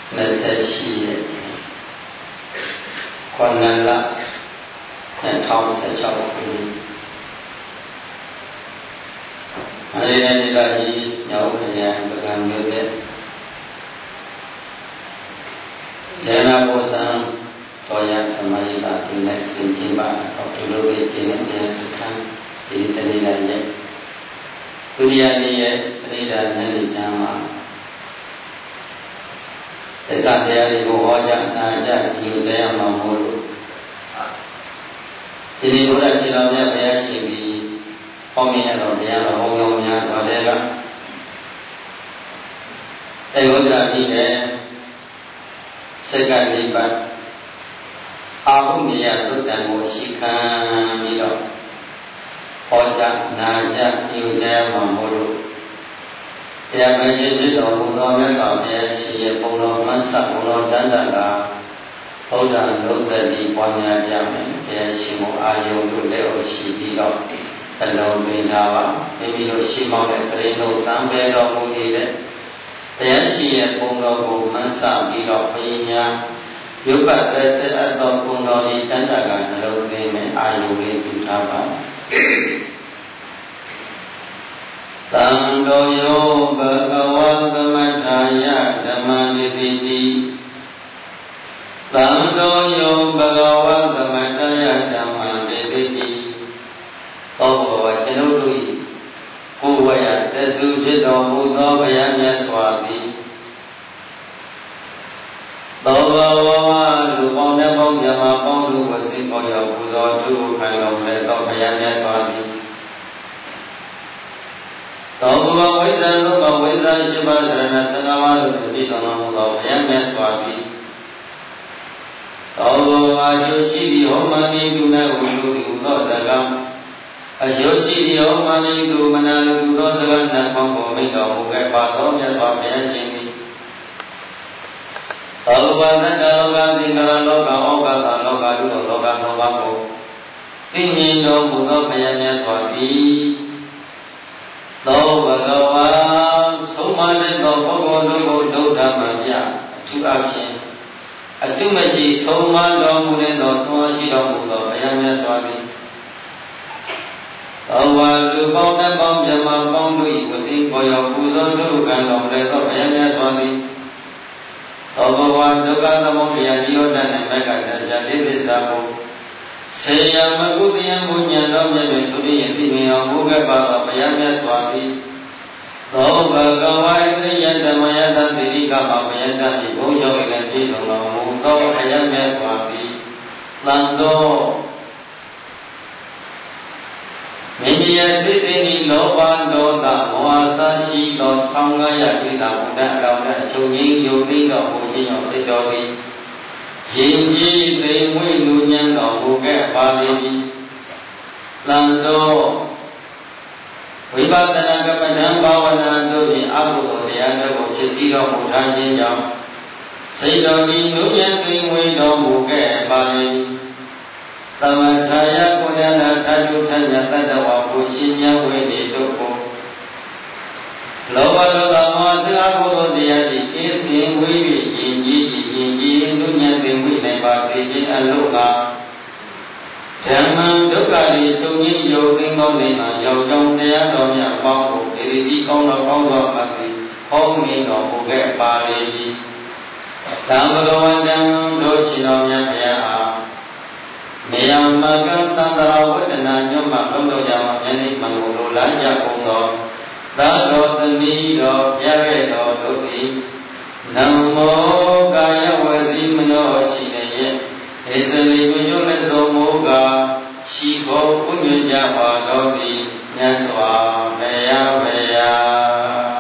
26 Kuala and Tom Sachau. Mariani Yaukayan began with it. Jana Bosan, Toya, and Marita, the next in Timba, of the Lobe, Janakan, the Italy yet. Kuriani, Rida, Nelly Jama. The Sandiari Boja, Naja, Yudaya Mamuru. The Buddha Chilaya Bayashi. Omnia of the other Omnia Vadega. They would have been there. Secondly, but Abumia looked at what she can be up. Oja, Naja, Yuja, Mamuru. They are mentioned of Udomas of the Shia Polo Massa, Polo Dandala. Oja looked at the Ponya Jamin, the Shimo Ayo, Leo Shibi. Alone in our maybe no shimon and no some bed of Mudide. Then she and Pongo Mansa beat of Pina. You got dressed at the Pongo Tandagan, alone game and I will leave you Tama. Tando yo Bhagavan Gamataya Damandiviti. Tando yo Bhagavan Gamataya Damandiviti. Oh, I can only go away at the Sujit or Mudo Bayamia Swabi. Baba, Lupon Yama Pondu was in for your Buzo to kind of let of Bayamia Swabi. Baba, with the look of Wizard Shivas and Sanawa to be on of Bayamia Swabi. Oh, I should see the home money to never show you those a Yoshi, the old money to Manana to those that Pongo make a Muga Pato, just for dancing. Over the Galoga, the Galoga, Oga, Loga, Loga, Novako. Thinking no Mudo Mayana Swabi. Loga, so much of Pogo, Doda Maya, 2 actions. A 2 machines, so much of Mudan, so much of Mudo Mayana Swabi. Our Lubon and Bomb Jama Bondu was in for your Puzo to kind of let of Yamia Swami. Over one took out the Mokia Yodan and Mega Jadis Sabo. Say Yamaguti and Munya Domja to be a female Mugaba of Yamia Swami. Over Gawai, Yamayada, the Rika of Yanda, the Bojo and Jason of Mugo, Yamia Swami. Lando. Media City, Loban, Dota, Moasa, She, Dot, Tonga, Yakita, Muda, Chunging, Yogi, or Mujin of Sidori. Jinji, they will Union of Muga, Bali. Lando. We got the Nagapadan Bawana, Doji, Abu, the other, which is Sido, Mutajin, Sidori, Union, they will know Muga, Bali. Tamataya Kodana Taju Tanya Tadawa Puchinya Wede Doko Loba Lola Mazla Kodo Diadi Kisi Wibi Inji Dunya Demi Nebasi Aloga Taman Dokari Sunyi Yokingo Lima Yojong Dea Donya Pango Iri Kono Kongo Mati Homi no Muge Pari Tamado Wajang Dochino Nyapaya Miyamagan Tandrawatana Yama Kondo Yama Yani Mangolo Lanja Kondo Dado Tamido Yaredo Doki Namo Gaya Wazimno Shinaye Ezali Mujulezo Moga Shiko Punya Wadodi Nyaswa Meya Meya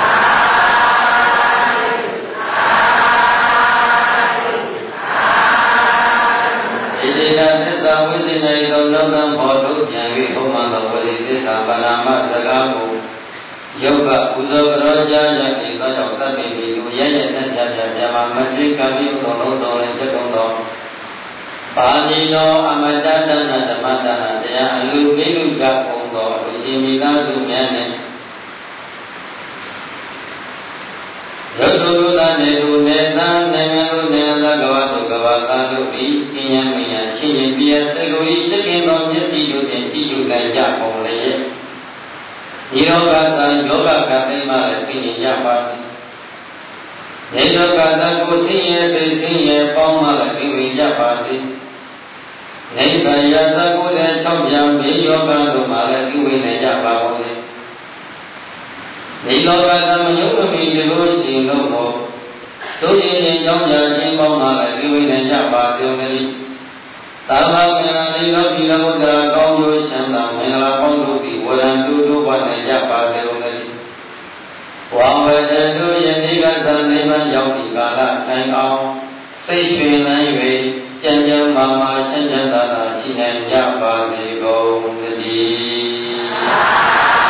Wizina don't know them or do Yami Homa or this Abanama Zagamu Yoga Uzo Roja Yaki Loka Baby Yaya Yama Madri Kami Kono and Jacondo Panino Amadana Damata Dea Alu Bilu Gakondo Jimina Dumane Yoga နေသူနေသာနိုင်ငံတို့နေသာကဘာတို့ကဘာသာတို့ဤပညာမညာရှင်ရင်ပြည့်စေလိုဤရှိခင်သောမျက်စိတို့ဖြင့်တည်ယူနိုင်ကြကုန်လေဒီလောကသာယောဂကသိမှလည်းသိဉ္ကြပါသည်နေလောကသာကိုဆင်းရဲစိတ်ဆင်းရဲပေါင်းမှလည်းသိဉ္ကြပါသည်နိဗ္ဗာန်ရသကိုယ်တဲ့၆ပြားမြေယောဂတို့မှလည်းသိဉ္နိုင်ကြပါကုန်လေဒီလောကသမယုတ်မီဒီလိုရှင်လို့ဟောသို့ရင်ကြောင့်ညာခြင်းပေါင်းမှလည်းသိဉကြပါသေးတယ်သာမန်မင်္ဂလာလေးသောဒီလဘုဒ္ဓကောင်းကျိုးချမ်းသာမင်္ဂလာပေါင်းတို့သည်ဝရံတူတို့ဘာနဲ့ရပါသေးတယ်ဝါဝတတို့ယနေ့ကသနိဗ္ဗာန်ရောက်ဒီကာလတိုင်အောင်စိတ်ရွှင်လန်း၍ကြံကြံမာမာချမ်းချမ်းသာသာရှိနိုင်ကြပါစေကုန်သတည်း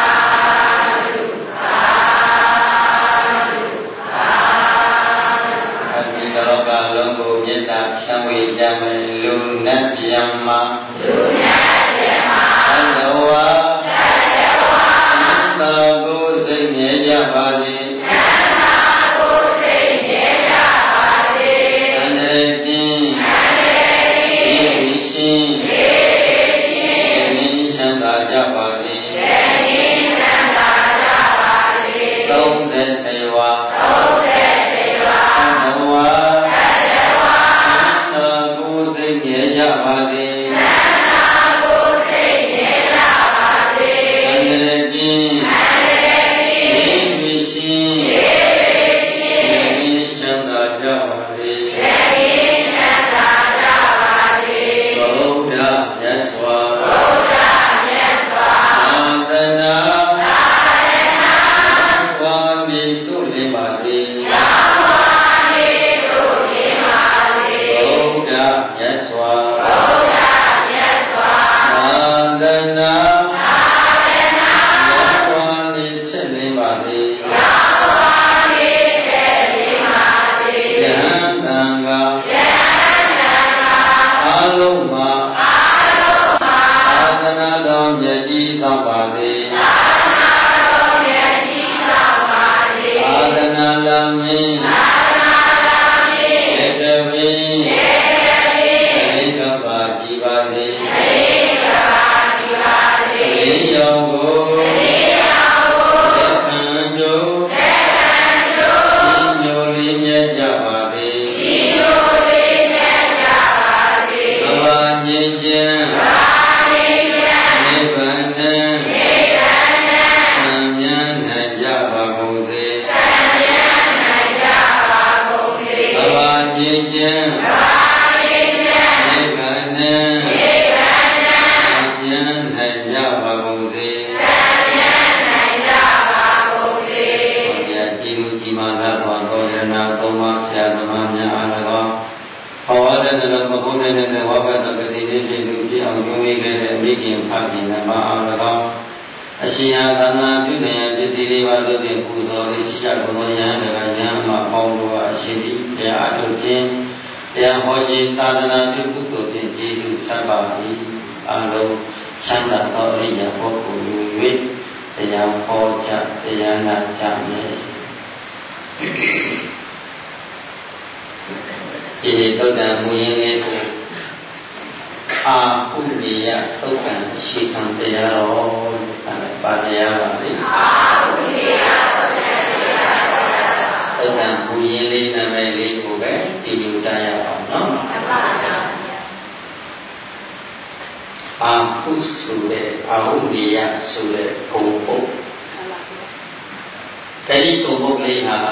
လောကလုံးကိုမေတ္တာဖြန့်ဝေကြမယ်လူနဲ့ဗျမ္မာသတ္တဝါသံသာကိုစိတ်မြဲကြပါစေသံသာကိုစိတ်မြဲကြပါစေသံဃာရှင်ရှင်ချမ်းသာကြပါစေသုံးသက်သေးဝါကြပါစေသံသာကိုစိတ်မြဲကြပါစေသံဃာရှင်ရှင်ချမ်းသာကြပါစေချမ်းသာကြပါစေဘုရားမြတ်စွာသာသနာဝါမိတုလင်းပါစေဘုရားမြတ်စွာအရှင်အာသမပြုနေပစ္စည်းလေးပါးတို့ဖြင့်ပူဇော်လေးရှိကြကုန်သောယဟန်တကယဟန်မှာပေါင်းလို့အရှင်ဒီတရားအထုတ်ခြင်းတရားဟောခြင်းသာသနာပြုကုသိုလ်ဖြင့်ကျေးဇူးဆက်ပါ၏အလုံးချမ်းသာသောအရိယာပုဂ္ဂိုလ်ယူ၍တရားဟောကြတရားနာကြမယ်ဒီသုတ္တံမူရင်းလေးကိုအာဟုရိယသုတ်တံရှိခံတရားတော်ပါတရားပါလေအာဟုရိယသုတ်တံတရားတော်သုတ်တံမူရင်းလေးနာမည်လေးကိုပဲကြည့်ကြရအောင်နော်မှန်ပါဗျာအာဟုဆိုတဲ့အာဟုရိယဆိုတဲ့ဂုဏ်ပုဒ်ဒီဂုဏ်ပုဒ်လေးဟာ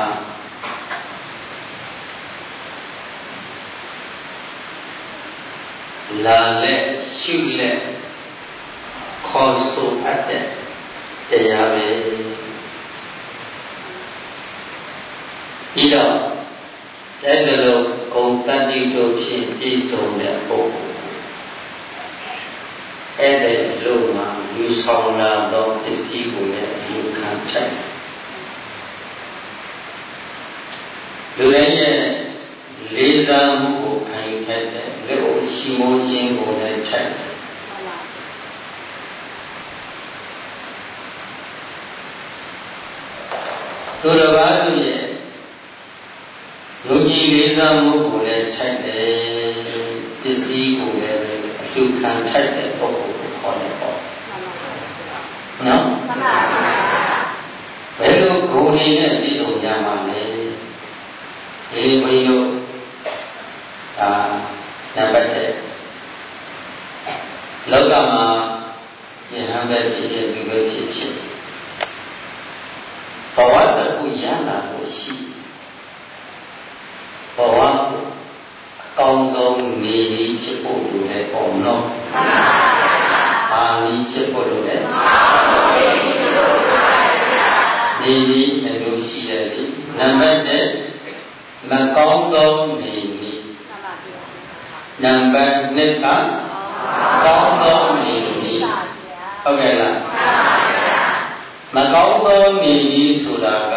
လာလက်ရှုလက်ခေါ်ဆိုအပ်တဲ့တရားပဲပြီးတော့အဲ့ဒီလိုဂုဏ်တတ္တိတို့ဖြင့်ပြည့်စုံတဲ့ပုဂ္ဂိုလ်အဲ့ဒီလိုမှယူဆောင်လာသောပစ္စည်းကိုလည်းယူခံထိုက်လူတိုင်းရဲ့လေးစားမှုကိုခံယူထိုက်တဲ့လက်ကိုရှိမိုးခြင်းကိုလည်းထိုက်သူတော်ဘာတို့ရဲ့ယုံကြည်လေးစားမှုကိုလည်းထိုက်တယ်ပစ္စည်းကိုလည်းအလှခံထိုက်တဲ့ပုဂ္ဂိုလ်ကိုခေါ်တယ်ပေါ့နော်ဘယ်လိုဂုဏ်တွေနဲ့ပြည့်စုံကြမှာလဲဒီဘုန်းကြီးတို့နံပါတ်1လောကမှာယဟန်ပဲဖြစ်ဖြစ်လူပဲဖြစ်ဖြစ်ဘဝတစ်ခုရလာလို့ရှိဘဝကိုအကောင်းဆုံးနေပြီးဖြစ်ဖို့လိုတဲ့ပုံတော့အာနိဖြစ်ဖို့လိုတဲ့နေပြီးအလိုရှိတယ်ဒီနံပါတ်1မကောင်းသောနေပြီးနံပါတ်2ကကောင်းသောနေပြီးဟုတ်ကဲ့လားမကောင်းသောနေပြီးဆိုတာက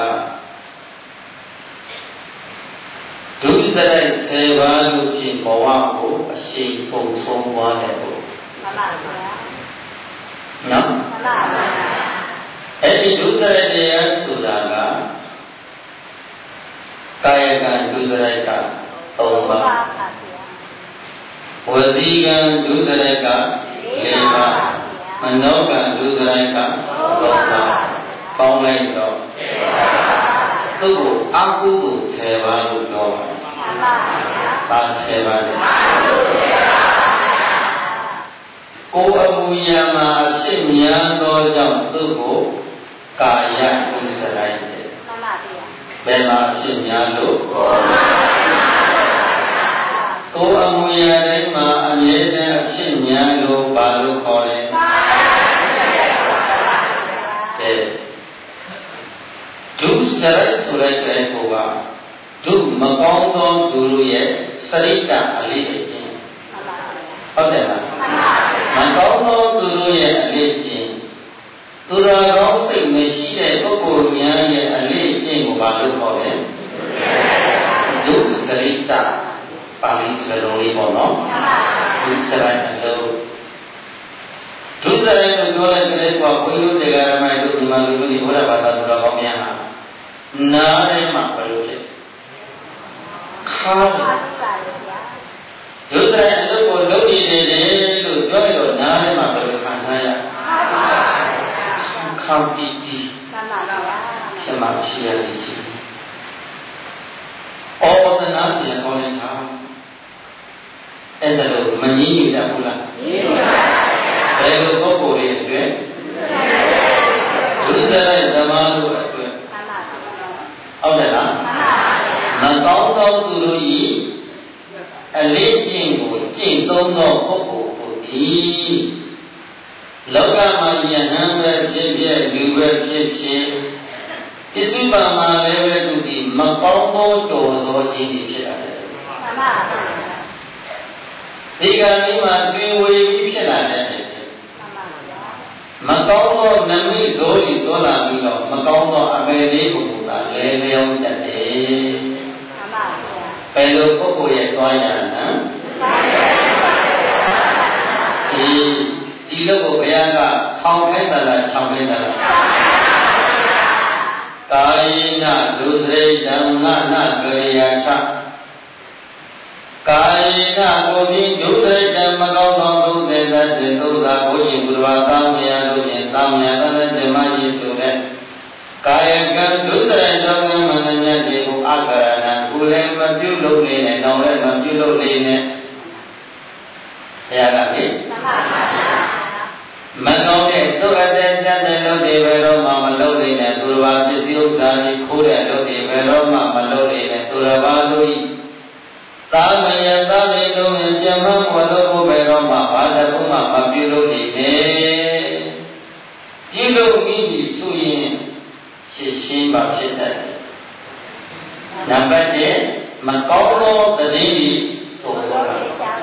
ဒုစရိုက်10ပါးလို့ဖြင့်ဘဝကိုအရှိန်ပုံဆုံးသွားတယ်ပေါ့မှန်ပါဗျာနော်မှန်ပါဗျာအဲ့ဒီဒုစရိုက်တရားဆိုတာကကာယကံဒုစရိုက်က3ပါးဝစီကံဒုစရိုက်က4ပါးမနောကံဒုစရိုက်က3ပါးပေါင်းလိုက်တော့သူ့ကိုအကုသိုလ်10ပါးလို့ပြောပါတယ်မှန်ပါဗျာပါ10ပါးလေကိုယ်အမူအရာမှာအဖြစ်များသောကြောင့်သူ့ကိုကာယဒုစရိုက်တယ်မှန်ပါဗျာဘယ်မှာအဖြစ်များလို့ကိုယ်အမူအရာတိုင်းမှာအမြဲတမ်းအဖြစ်များလို့ဘာလို့ခေါ်လဲဒုစရိုက်ဆိုတဲ့ကလေးကဒုမကောင်းသောသူတို့ရဲ့စရိတအလေးအကျင့်ဟုတ်တယ်လားမကောင်းသောသူတို့ရဲ့အလေးအကျင့်သူတော်ကောင်းစိတ်မရှိတဲ့ပုဂ္ဂိုလ်များရဲ့အလေးအကျင့်ကိုဘာလို့ခေါ်လဲဒုစရိတပါဠိစကားလုံးလေးပေါ့နော်ဒုစရိုက်အလုံးဒုစရိုက်လို့ပြောတဲ့ကလေးကဘုန်းကြီးတို့တရားဓမ္မတို့ဒီမှာလူမျိုးတွေဘုရားဘာသာသူတော်ကောင်းများဟာနားထဲမှာဘယ်လိုဖြစ်ခါးဒုစရိုက်အလုပ်ကိုလုပ်နေတယ်လို့ပြောရတော့နားထဲမှာဘယ်လိုခံစားရခါးတီတီဖြစ်မှဖြစ်ရလိမ့်ရှိအော်တနာစီရကောင်းနေတာအဲ့ဒါလို့မငြင်းညူတတ်ဘူးလားငြင်းပါပါဘယ်လိုပုဂ္ဂိုလ်တွေအတွက်ဒုစရိုက်သမားတို့အတွက်ဟုတ်တယ်လားမကောင်းသောသူတို့ဤအလေးကျင့်ကိုကျင့်သုံးသောပုဂ္ဂိုလ်တို့သည်လောကမှာယဟန်ပဲဖြစ်ဖြစ်လူပဲဖြစ်ဖြစ်ပစ္စုပန်မှာလည်းပဲသူဒီမကောင်းသောတော်သောခြင်းတွေဖြစ်လာတယ်မှန်ပါပါဒီကနေ့မှာတွင်ဝေပြီးဖြစ်လာတဲ့မကောင်းသောနမိတ်ဇောဤဇောလာပြီးတော့မကောင်းသောအပေလေးကိုသာလဲလျောင်းတတ်တယ်မှန်ပါဗျာဘယ်လိုပုဂ္ဂိုလ်ရဲ့သွားရဟမ်ဒီလိုကိုဘုရားကဆောင်းခိုင်းတာလားချောင်းခိုင်းတာလားကာယေနဒုစရိတံငနကရိယာချကာယေနကိုဖြင့်ဒုစရိတံမကောင်းသောဒုစရိတံဒုသာကိုရှင်ဘုရားသာမယတို့ဖြင့်သာမယသနဲ့ဓမ္မကြီးဆိုတဲ့ကာယကံဒုစရိုက်သောကံမနညတိကိုအကရဏကိုလည်းမပြုလုပ်နေနဲ့တောင်းလည်းမပြုလုပ်နေနဲ့ဘုရားကဖြင့်မကောင်းတဲ့သုအသက်တတ်တဲ့လုပ်တွေဘယ်တော့မှမလုပ်နေနဲ့သူတော်ဘာပစ္စည်းဥစ္စာတွေခိုးတဲ့လုပ်တွေဘယ်တော့မှမလုပ်နေနဲ့သူတော်ဘာတို့ဤသာမယသာနေလုံးရင်ပြမမလို့ဘယ်တော့မှဘာတစ်ခုမှမပြုလုပ်နေနဲ့ပြုလုပ်ပြီးဆိုရင်ရှင်းရှင်းပါဖြစ်တတ်တယ်နံပါတ်1မကောင်းသောတည်ပြီးဆိုဆိုတာ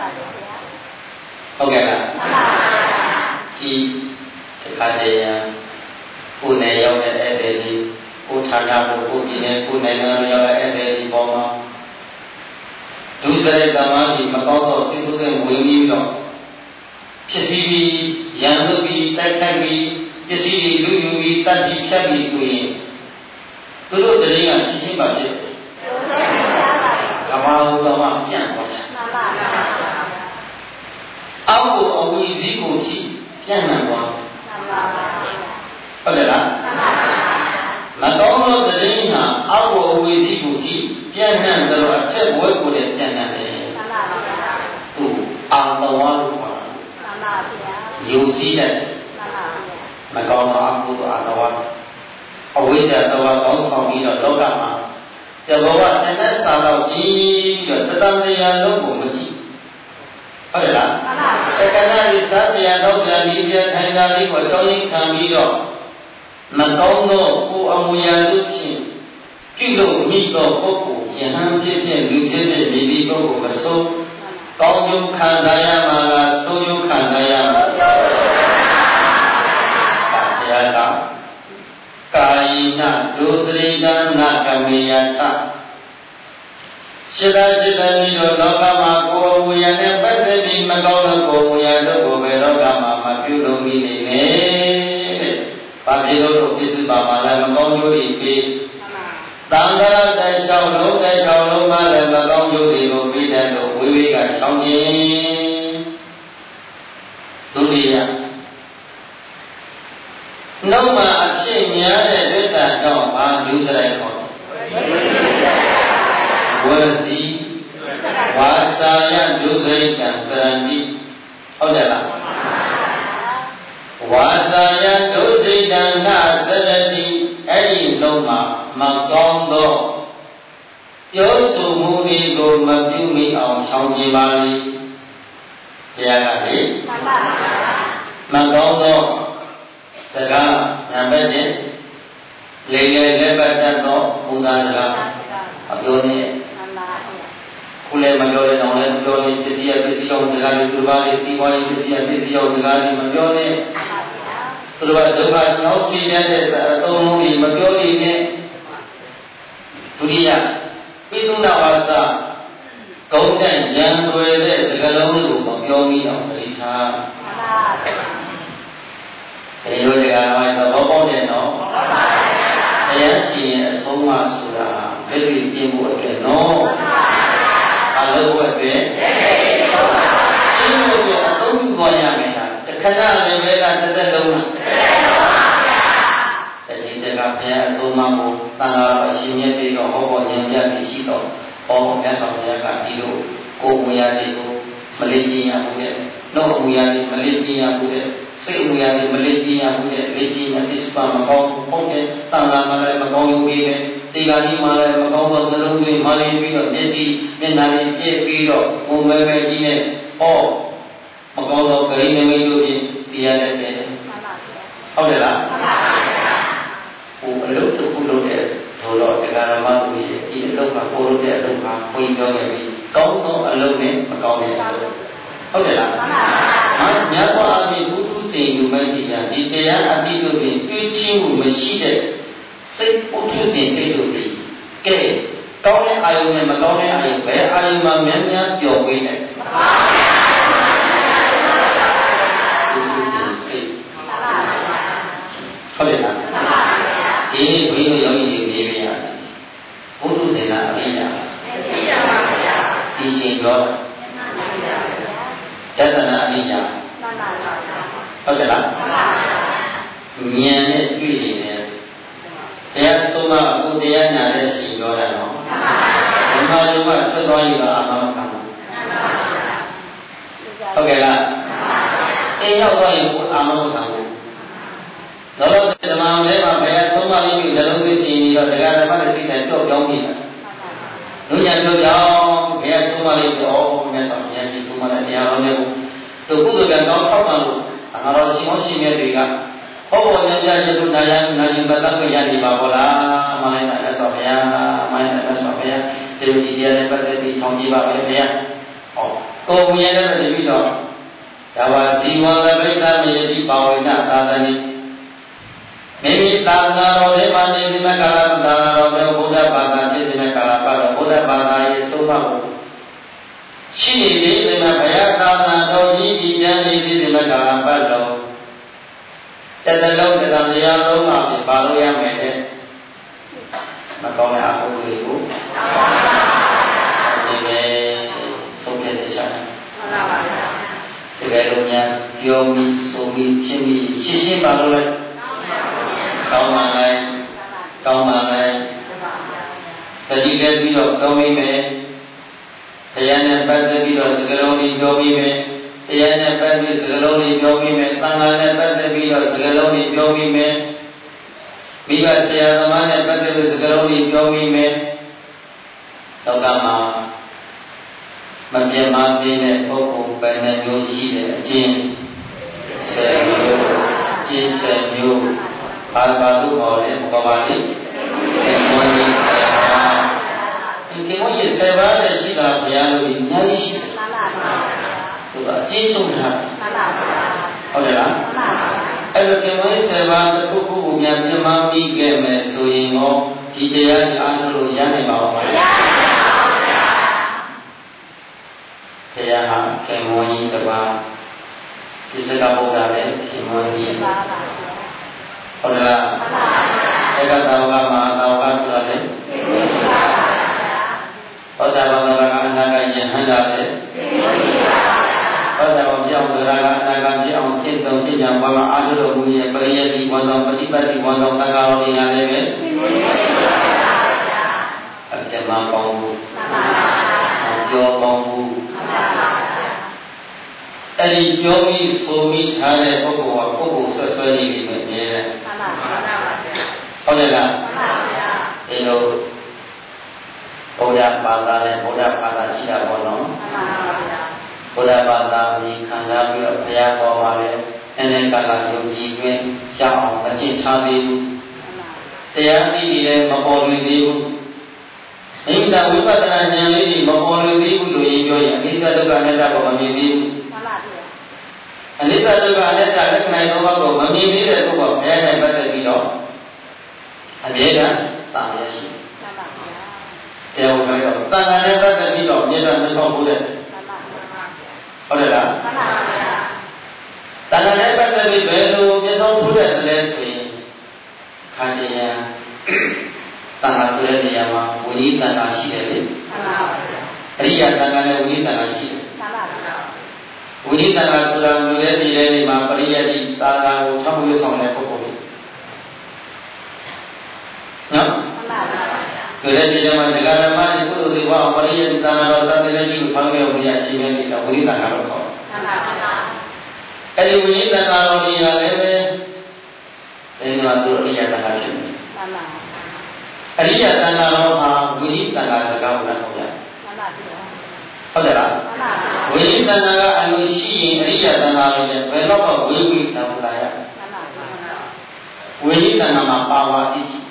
ဟုတ်ကဲ့လားမှန်ပါပါဒီတစ်ခါတည်းကိုယ်နဲ့ရောက်တဲ့အဲ့ဒီကိုဌာနကိုပြည်နယ်ကိုနိုင်ငံရောက်တဲ့အဲ့ဒီပေါ်မှာဒုစရိုက်သမားကြီးမကောင်းသောစိတ်ဆိုးတဲ့ဝင်ပြီးတော့ဖြစ်စီပြီးရန်လို့ပြီးတိုက်ခိုက်ပြီးပစ္စည်းတွေလူယူပြီးတတ်ပြီးဖြတ်ပြီးဆိုရင်သူတို့တည်းကရှင်းရှင်းပါဖြစ်တယ်ပြန်သွားတာအောက်ကိုအဝီစည်းကိုကြည့်ပြန်မှန်သွားဟုတ်တယ်လားမကောင်းသောသတင်းဟာအောက်ကိုအဝီစည်းကိုကြည့်ပြန်မှန်တော့အထက်ဘဝကိုလည်းပြန်မှန်တယ်သူအာတဝါလို့ခေါ်တာယုံစည်းတဲ့မကောင်းသောအကုသိုလ်အာတဝါအဝိဇ္ဇာတဝါကောင်းဆောင်ပြီးတော့လောကမှာတဘောကတဏှတ်စာတော့ကြည့်ပြီးတော့တတန်တရားလုံးကိုမကြည့်ဟုတ်တယ်လားတက္ကနာဒီစားစရာတော့ကြာဒီပြထိုင်တာလေးကိုတောင်းရင်ခံပြီးတော့မကောင်းသောကိုအမူအရာတို့ဖြင့်ပြုလို့မိသောပုဂ္ဂိုလ်ယဟန်ဖြစ်ဖြစ်လူဖြစ်ဖြစ်မိမိပုဂ္ဂိုလ်မဆုံးကောင်းကျိုးခံစားရမှာလားဆိုးကျိုးခံစားရမှာတရားကကာယိနဒုစရိဒနာကမေယသစိတ္တစိတ္တမိတို့လောကမှာကိုယ်အမူအရာနဲ့ပတ်သက်ပြီးမကောင်းသောကိုယ်အမူအရာတို့ကိုပဲလောကမှာမပြုလို့မိနေနဲ့တဲ့။ဘာဖြစ်လို့ပစ္စည်းပါမှာလဲမကောင်းကျိုးတွေပြီးသံဃာတိုက်၆လုံးတိုက်၆လုံးမှလည်းမကောင်းကျိုးတွေကိုပြီးတဲ့လို့ဝိဝေကချောင်းခြင်းဒုတိယနှုတ်မှာအဖြစ်များတဲ့ဒိဋ္ဌာကြောင့်ဘာလူတိုင်းခေါ်ဝစီဝါစာယဒုစရိကံစရဏိဟုတ်တယ်လားဝါစာယဒုစရိကံနာစရဏိအဲ့ဒီနှုတ်မှာမကောင်းသောပြောဆိုမှုတွေကိုမပြုမိအောင်ရှောင်ကျဉ်ပါလေဘုရားကလေမကောင်းသောစကားနံပါတ်1လေလေလက်ပတ်တတ်သောဘုရားစကားအပြောနဲ့ခုလည်းမပြောတဲ့တောင်လည်းပြောနေပစ္စည်းပစ္စည်းအောင်စကားတွေသူတစ်ပါးလေးစီးပွားရေးပစ္စည်းပစ္စည်းအောင်စကားတွေမပြောနဲ့သူတစ်ပါးဒုက္ခနှောက်စီတဲ့အသုံးလုံးတွေမပြောနေနဲ့ဒုတိယပိသုနာဝါစာဂုံတန်ဉာဏ်ွယ်တဲ့စကားလုံးကိုမပြောမိအောင်သတိထားဒီလိုတရားမှသဘောပေါက်တယ်နော်တရားရှိရင်အဆုံးမဆိုတာလက်တွေ့ကျင့်ဖို့အတွက်နော်အလုပ်ဖို့အတွက်ကျင့်ဖို့အတွက်အသုံးပြုသွားရမယ်လားတခဏလည်းပဲကတစ်သက်လုံးလားတတိတကဘုရားအဆုံးမကိုသံဃာတော်အရှင်မြတ်တွေတော့ဟောပေါ်ဉာဏ်ပြပြီးရှိတော့ဟောမြတ်စွာဘုရားကဒီလိုကိုယ်မူရာတွေကိုမလေးကျင့်ရဘူးတဲ့နှုတ်မူရာတွေမလေးကျင့်ရဘူးတဲ့စိတ်မူရာတွေမလေးကျင့်ရဘူးတဲ့လေးကျင့်ရပစ္စပါမကောင်းဟုတ်တယ်တန်ခါမှလည်းမကောင်းဘူးပြီးတယ်ဒီကနေ့မှလည်းမကောင်းသောသလုံးတွေမှလည်းပြီးတော့မျက်စိမျက်နှာတွေပြည့်ပြီးတော့ဘုံမဲမဲကြီးနဲ့ဟောမကောင်းသောဂရိနမိတ်တို့ဖြင့်တရားတဲ့ဟုတ်တယ်လားဟိုအလုပ်တစ်ခုလုပ်တဲ့တို့တော့တရားဓမ္မတို့ရဲ့ဒီအလုပ်ကကိုလုပ်တဲ့အလုပ်ကဘုန်းကြီးပြောခဲ့ပြီးကောင်းသောအလုပ်နဲ့မကောင်းတဲ့အလုပ်ဟုတ်တယ်လားမြတ်စွာဘုရားဘုသူစိန်လူမိုက်ကြီးကဒီတရားအတိတို့ဖြင့်တွေးချင်းမှုမရှိတဲ့စိတ်ပုထုဇဉ်စိတ်တို့ဖြင့်ကဲကောင်းတဲ့အာယုနဲ့မကောင်းတဲ့အာယုဘယ်အာယုမှာများများပျော်ပေးတယ်ဟုတ်တယ်လားဒီနေ့ဘုန်းကြီးတို့ယောဂီတွေနေပြရတယ်ဘုသူစိန်ကအရိယာပါဗျာဒီရှင်ပြောတသနာအရိယာဟုတ်တယ်လားဉာဏ်နဲ့တွေ့နေတယ်တရားဆုံးမအခုတရားနာတဲ့ရှင်ပြောတာနော်ဓမ္မယုံကထွက်သွားရင်တော့အာမမခံဘူးဟုတ်ကဲ့လားအေးရောက်သွားရင်ကိုအာမမခံဘူးတော့ဓမ္မထဲမှာဘယ်အဆုံးမလေးကိုဇလုံးသိစီနေတော့တရားဓမ္မနဲ့စိတ်နဲ့ကြောက်ကြောင်းနေတာလူညာပြောကြောင်းဘယ်အဆုံးမလေးတော့မြတ်စွာဘုရားရှင်ဆုံးမတဲ့တရားတော်နဲ့တို့ကုသိုလ်ကံကောင်းထောက်ပံ့လို့ငါတော်ရှင်ဟောရှင်မြတ်တွေကဟောပေါ်ဉာဏ်ပြချက်တို့နာယနာယပတ်သက်ရနေပါဘောလားမလိုက်တာမြတ်စွာဘုရားမိုင်းတဲ့မြတ်စွာဘုရားဒီလိုဒီတရားနဲ့ပတ်သက်ပြီးဆောင်ကြည့်ပါမယ်ဗျာဟောကိုယ်မြင်တဲ့တတိတော့ဒါပါဇီဝလပိဋ္ဌမယတိပါဝိနသာသနိမိမိသာသနာတော်ထဲမှာနေဒီမဲ့ကာလသာသနာတော်ဘုရားဘာသာပြည့်စုံတဲ့ကာလပတ်တော့ဘုရားဘာသာရဲ့ဆုံးမကိုရှိနေသေးတယ်မှာဘုရားသာသနာတော်ကြီးဒီတန်းနေသေးတယ်မှာကာလပတ်တော့တသလုံးတန်တရားလုံးမှာပါလို့ရမယ်တဲ့မကောင်းတဲ့အမှုတွေကိုဒီပဲပြီးဖြစ်ပြီးရှင်းရှင်းပါလို့လိုက်ကောင်းပါလိုက်ကောင်းပါလိုက်တတိလည်းပြီးတော့ပြောမိမယ်တရားနဲ့ပတ်သက်ပြီးတော့စကားလုံးတွေပြောမိမယ်တရားနဲ့ပတ်သက်စကားလုံးတွေပြောမိမယ်သံဃာနဲ့ပတ်သက်ပြီးတော့စကားလုံးတွေပြောမိမယ်မိဘဆရာသမားနဲ့ပတ်သက်တဲ့စကားလုံးတွေပြောမိမယ်သောကမှာမပြတ်မသေးတဲ့ပုဂ္ဂိုလ်ပဲနဲ့မျိုးရှိတဲ့အချင်း10မျိုးကျင့်10မျိုးဘာလို့ခေါ်လဲဘောပါလိဒီမောကြီး10ပါးဒီမောကြီး10ပါးနဲ့ရှိတာဘုရားလို့အများကြီးရှိတယ်မှန်ပါပါသူကအကျဉ်းချုပ်ထားဟုတ်တယ်လားမှန်ပါပါအဲ့လိုဒီမောကြီး10ပါးတစ်ခုခုကိုများပြတ်မပြီးခဲ့မယ်ဆိုရင်တော့ဒီတရားကြီးအားထုတ်လို့ရနိုင်ပါဦးမလားဘုရားဟာခေမောကြီးတစ်ပါးဒီစကားဘုရားလည်းခေမောကြီးပါပါဟုတ်လားမှန်ပါပါဧကသာဝကမဟာသာဝကဆိုတာလေခေမောကြီးပါပါသောတာပန်ကအနာဂတ်ယဟန္တာလေခေမောကြီးပါပါသောတာပန်ပြောင်းကြတာကအနာဂတ်ပြောင်းဖြစ်တော်ဖြစ်ကြဘာမှအာထုတော်မူရဲ့ပရိယတိဝန်တော်ပฏิပတ်တိဝန်တော်သံဃာတော်တွေဟာလည်းပဲခေမောကြီးပါပါအပြတ်မကောင်းဘူးမှန်ပါပါပြောကောင်းဘူးမှန်ပါပါအဲ့ဒီပြောပြီးဆိုပြီးထားတဲ့ပုဂ္ဂိုလ်ကပုဂ္ဂိုလ်ဆွဆွဲနေပြီပဲမြဲတယ်မှန်ပါပါဟုတ်တယ်လားမှန်ပါပါဒီလိုဘုရားဘာသာနဲ့ဘုရားဘာသာရှိတာပေါ့နော်မှန်ပါပါဘုရားဘာသာကြီးခံစားပြီးတော့ဘုရားပေါ်ပါလေအနေကလာယုံကြည်တွင်ရှောင်းအောင်မကျင့်ထားသေးဘူးတရားသိပြီးလည်းမပေါ်လွင်သေးဘူးမိမိဝိပဿနာဉာဏ်လေးကြီးမပေါ်လွင်သေးဘူးလို့ပြောရင်အနိစ္စဒုက္ခအနတ္တကိုမမြင်သေးဘူးမှန်ပါဗျာအနိစ္စဒုက္ခအနတ္တလက္ခဏာသုံးပါးကိုမမြင်သေးတဲ့ပုဂ္ဂိုလ်ဘုရားနဲ့ပတ်သက်ပြီးတော့အမြဲတမ်းတာရရှိမှန်ပါဗျာတရားဝင်တော့တန်ခါနဲ့ပတ်သက်ပြီးတော့အမြဲတမ်းမဆောင်ဘူးတဲ့မှန်ပါဗျာဟုတ်တယ်လားမှန်ပါဗျာတန်ခါနဲ့ပတ်သက်ပြီးဘယ်လိုမျက်စောထိုးတဲ့လဲဆိုရင်ခန္တီယံတန်ခါဆိုတဲ့နေရာမှာဝိနည်းတန်ခါရှိတယ်လေမှန်ပါဗျာအရိယတန်ခါနဲ့ဝိနည်းတန်ခါရှိတယ်မှန်ပါဗျာဝိနည်းတန်ခါဆိုတာမျိုးတဲ့ဒီထဲမှာပရိယတိတာသာကိုထောက်ဝေဆောင်တဲ့ပုဂ္ဂိုလ်တွေနော်မှန်ပါဗျာဒီထဲမှာဒီကရမကြီးကုသိုလ်တွေဟောပရိယတိတာသာတော်သတိနဲ့ရှိကိုဆောင်ရွက်လို့ရရှိနေတယ်ဝိနည်းတန်ခါတော့ခေါ်မှန်ပါဗျာအဲ့ဒီဝိနည်းတန်ခါတော်ကြီးကလည်းပဲဒီမှာသူအရိယတန်ခါဖြစ်နေမှန်ပါအရိယတန်ခါတော်မှာဝိနည်းတန်ခါစကားကိုလည်းဟောပြမှန်ပါဗျာဟုတ်တယ်လားမှန်ပါဝိနည်းတန်ခါကအလိုရှိရင်အရိယတန်ခါလည်းဘယ်တော့မှဝိဝိတန်ခါရမှန်ပါဝိနည်းတန်ခါမှာပါဝါသိရှိ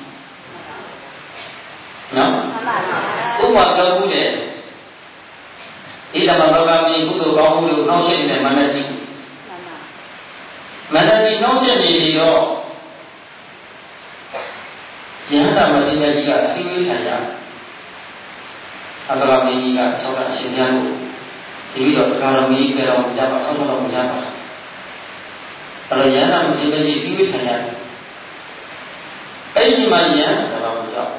နော်မှန်ပါဥပမာပြောမှုလေဒီဓမ္မလောကမင်းကုသိုလ်ကောင်းမှုတွေကိုနှောင့်ယှက်နေတဲ့မနတိမနတိနှောင့်ယှက်နေပြီးတော့ယဟန္တာမထေရကြီးကစီဝေးဆိုင်ရအတ္တရာမင်းကြီးက၆လရှင်ပြမှုဒီပြီးတော့ကာရမီးပြေတော်ကြပါဆောင်းတော်မူကြပါအဲ့တော့ယဟန္တာမထေရကြီးစီဝေးဆိုင်ရအဲ့ဒီမှာယဟန္တာတော်မူကြောက်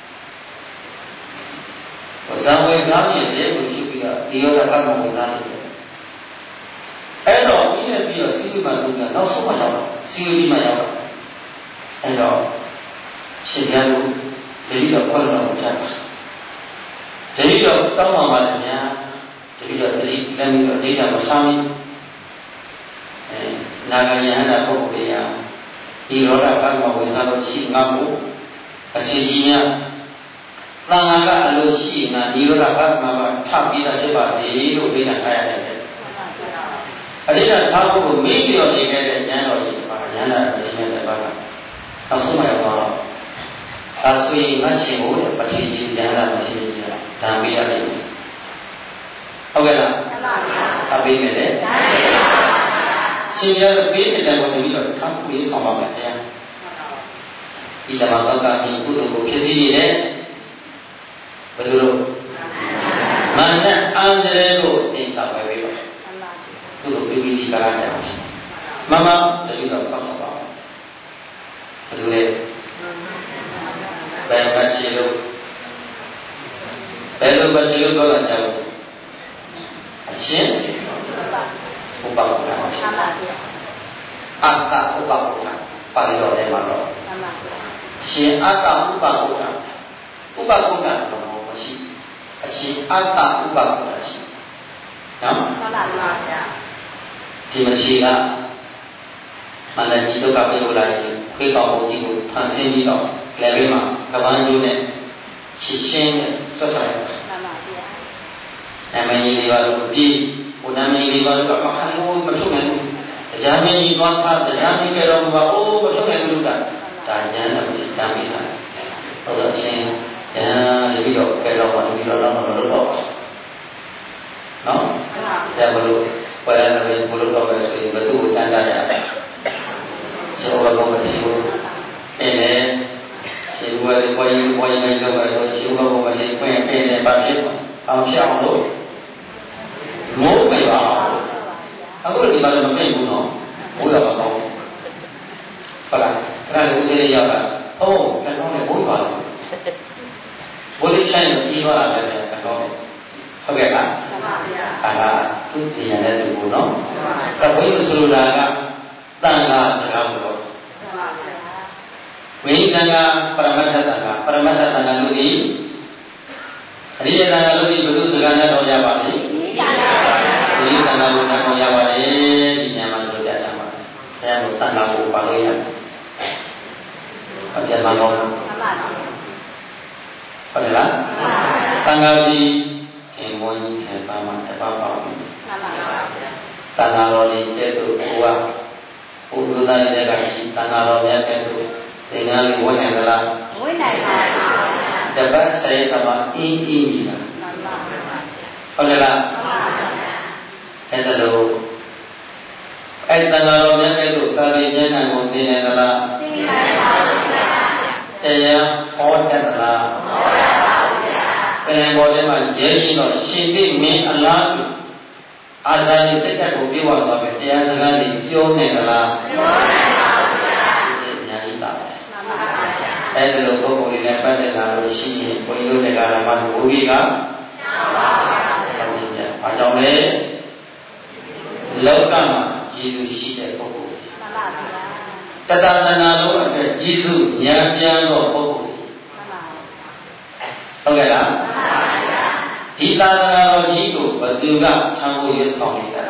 ဇံဝေသားမြင်တဲ့ကိုရှိပြီးတော့ဒီရောကပတ်မောဝေသားတယ်အဲ့တော့ပြီးတော့စီဝေးမှသူကနောက်ဆုံးမှတော့စီဝေးပြီးမှရောက်တော့အဲ့တော့ရှင်ပြလို့တတိတော့ခွင့်တော်မူကြပါတတိတော့တောင်းပါပါလေညာတတိတော့တတိလည်းပြီးတော့ဒိဋ္ဌာမဆောင်ဘူးနာဂယဟန္တာပုဂ္ဂိုလ်တွေဟာဒီရောဓပတ်မောဝေသားလို့ရှိငါ့ကိုအခြေကြီးများသံဃာကအလိုရှိငါဒီရောဓပတ်မောကထပ်ပြီးတော့ဖြစ်ပါစေလို့ဒိဋ္ဌာထားရတယ်အဒိဋ္ဌာထားဖို့ကိုမေးပြီးတော့နေခဲ့တဲ့ဉာဏ်တော်ကြီးပါဉာဏ်တော်ရှင်တဲ့ဘာကနောက်ဆုံးမှတော့သာဆွေငါရှင်ကိုပဋိကြီးဉာဏ်တော်မရှိဘူးကြာဒါပေးရတယ်ဟုတ်ကဲ့လားမှန်ပါဗျာအပေးမယ်လေမှန်ပါဗျာရှင်ရတဲ့ပေးတဲ့ကိုတပြီးတော့ထောက်ပြီးဆောင်ပါမယ်ဗျာဒီဓမ္မသောကမိကုသိုလ်ကိုဖြစ်စီနေတဲ့ဘယ်လိုမာနအန္တရာယ်ကိုသိတာပဲပြီးတော့ကုသိုလ်ပိပိတိကာရတဲ့မမတပြီးတော့ဆောက်ပါဘယ်လိုလဲဘယ်မှာရှိလို့ဘယ်လိုမရှိလို့တော့ကြဘူးအရှင်းဥပ္ပါဒ်ပါဗျာ Atta Upakuta, Parido de Maro. She Atta Upakuta, Upakuta, she Atta Upakuta. No? Timachila, Malajito Kapulai, Quick Obotigo, Pansimino, Clavima, Cavanjune, Shishin, Sofra. Namani Livalupi, Unami Livalu, Matuman. The Jamie Gonsa, the Jamie Kerom, Matuman, Diana, which is Jamina. Other saying, the video Kerom, and we don't know. No? Jabalu, wherever we put it over, so you do Tandaya. So, over to you. And then, she will why you make over, so she will go over to Queen and Basil. I'm sure. More way out. I will be by the people, no? We have a home. But I say, oh, can only move on. What is China? You are a can only. Okay, karena itu dia ada tubuh, no. Kalau itu sudah tangga sekarang, ini tangga permasa tangga ludi, ini tangga ludi betul sekarang ada orang balik, ini tangga ludi orang balik, ini nyaman berbeda sama. Saya mau tangga buku palu ya, bagian mana? Adalah tangga ludi. Emosi sepaman apa-apa. Tangaloni itu kuah. Urutan dari tangaloni itu dengan iwan adalah. Dapat saya tambah ini. Adalah. Itu loh. Tangaloni itu tadinya nanti adalah. Saya orang adalah. Kalian boleh menjadi sini min Allah. Asal sejak ubi waktu bertiada sekali jomel lah. Jadi tak. Itu loh boleh lepas dengan sini boleh dengan mana ubi kan? Macam ni, lautan Yesus sih pokok. Tetapi lalu ada Yesus yang pokok. Okay lah. Di tanah itu berjuga campur Yesus kita.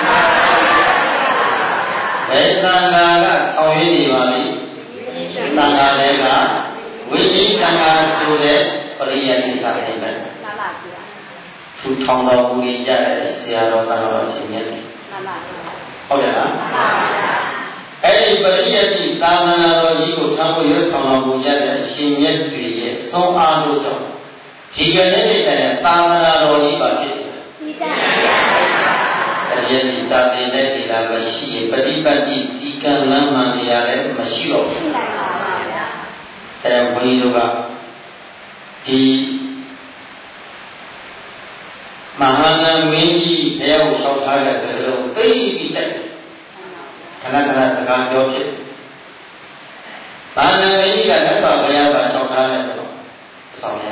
Tanah kau ini wali, tanah lega, wini tanah sudah periyaan disahkan. Tutang dah buli jadi siapa tanah sini. Okay lah. Periyaan di tanah itu campur Yesus jadi sini tu soal tu. Jika ini saya tanah lori bagi, jadi saat ini tidak masih beribadi jika nama dia masih loh. Saya boleh juga di mana menji dia usah ada terlalu tinggi karena sekarang jauh. Mana menji kan apa dia baca ada tu, soalnya.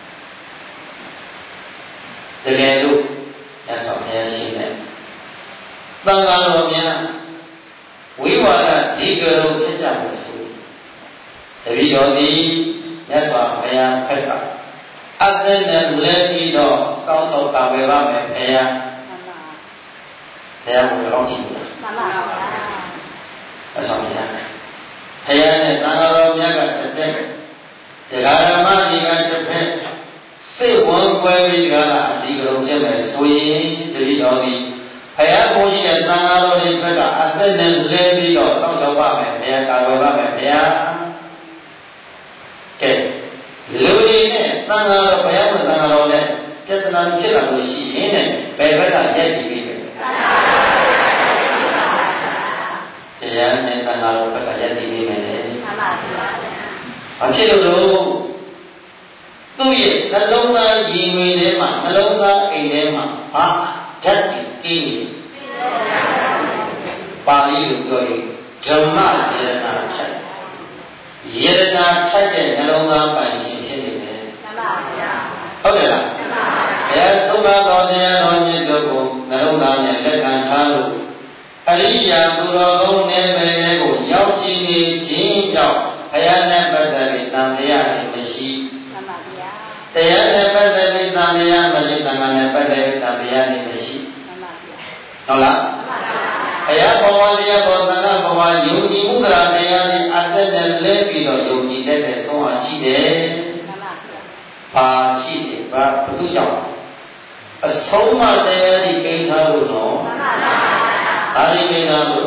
Jadi itu yang saya sini. Tanggalnya, wiwala tiga orang saja bersu. Tapi jadi yang saya pegang. Asal mulai itu sauto kawewa mereka. Saya berorang itu. Asalnya, saya ni tanggalnya kan terpek. Jika mana dia terpek. Seorang pemilik adalah jika orang mesui jadi orang, ayah puji dan tangan orang mereka asal dan lebih dah sama-sama mereka kawin mereka. Okay, lebih ni tangan orang ayah pun tangan orang, kita nak kita bersih ni, mereka jadi begini. Ayah ni tangan orang mereka jadi begini. Okey dulu. Tu ye, nalong na jimi le ma, nalong na ini ma, jadi kini. Bali itu jemaah yerna saja nalong na panci ini. Okey lah. Ya, suka doanya doanya dogo, nalong na ni lekan calu. အရိယာသူတော်ကောင်းနဲ့ပဲကိုရောက်ရှိနေခြင်းကြောင့်ဘုရားနဲ့ပတ်သက်ပြီးတန်တရားတွေမရှိမှန်ပါဗျာတရားနဲ့ပတ်သက်ပြီးတန်တရားမရှိတန်ခါနဲ့ပတ်သက်ပြီးတန်တရားတွေမရှိမှန်ပါဗျာဟုတ်လားမှန်ပါဗျာဘုရားဘောဝတရားဘောသနာဘောဝယုံကြည်မှုတရားတရားတွေအသက်နဲ့လဲပြီးတော့ယုံကြည်တတ်တဲ့ဆုံးအားရှိတယ်မှန်ပါဗျာပါရှိတယ်ဘာဘုသူကြောင့်အဆုံးမတရားတွေကိန်းထားလို့တော့မှန်ပါဗျာဒါတွေကိန်းထားလို့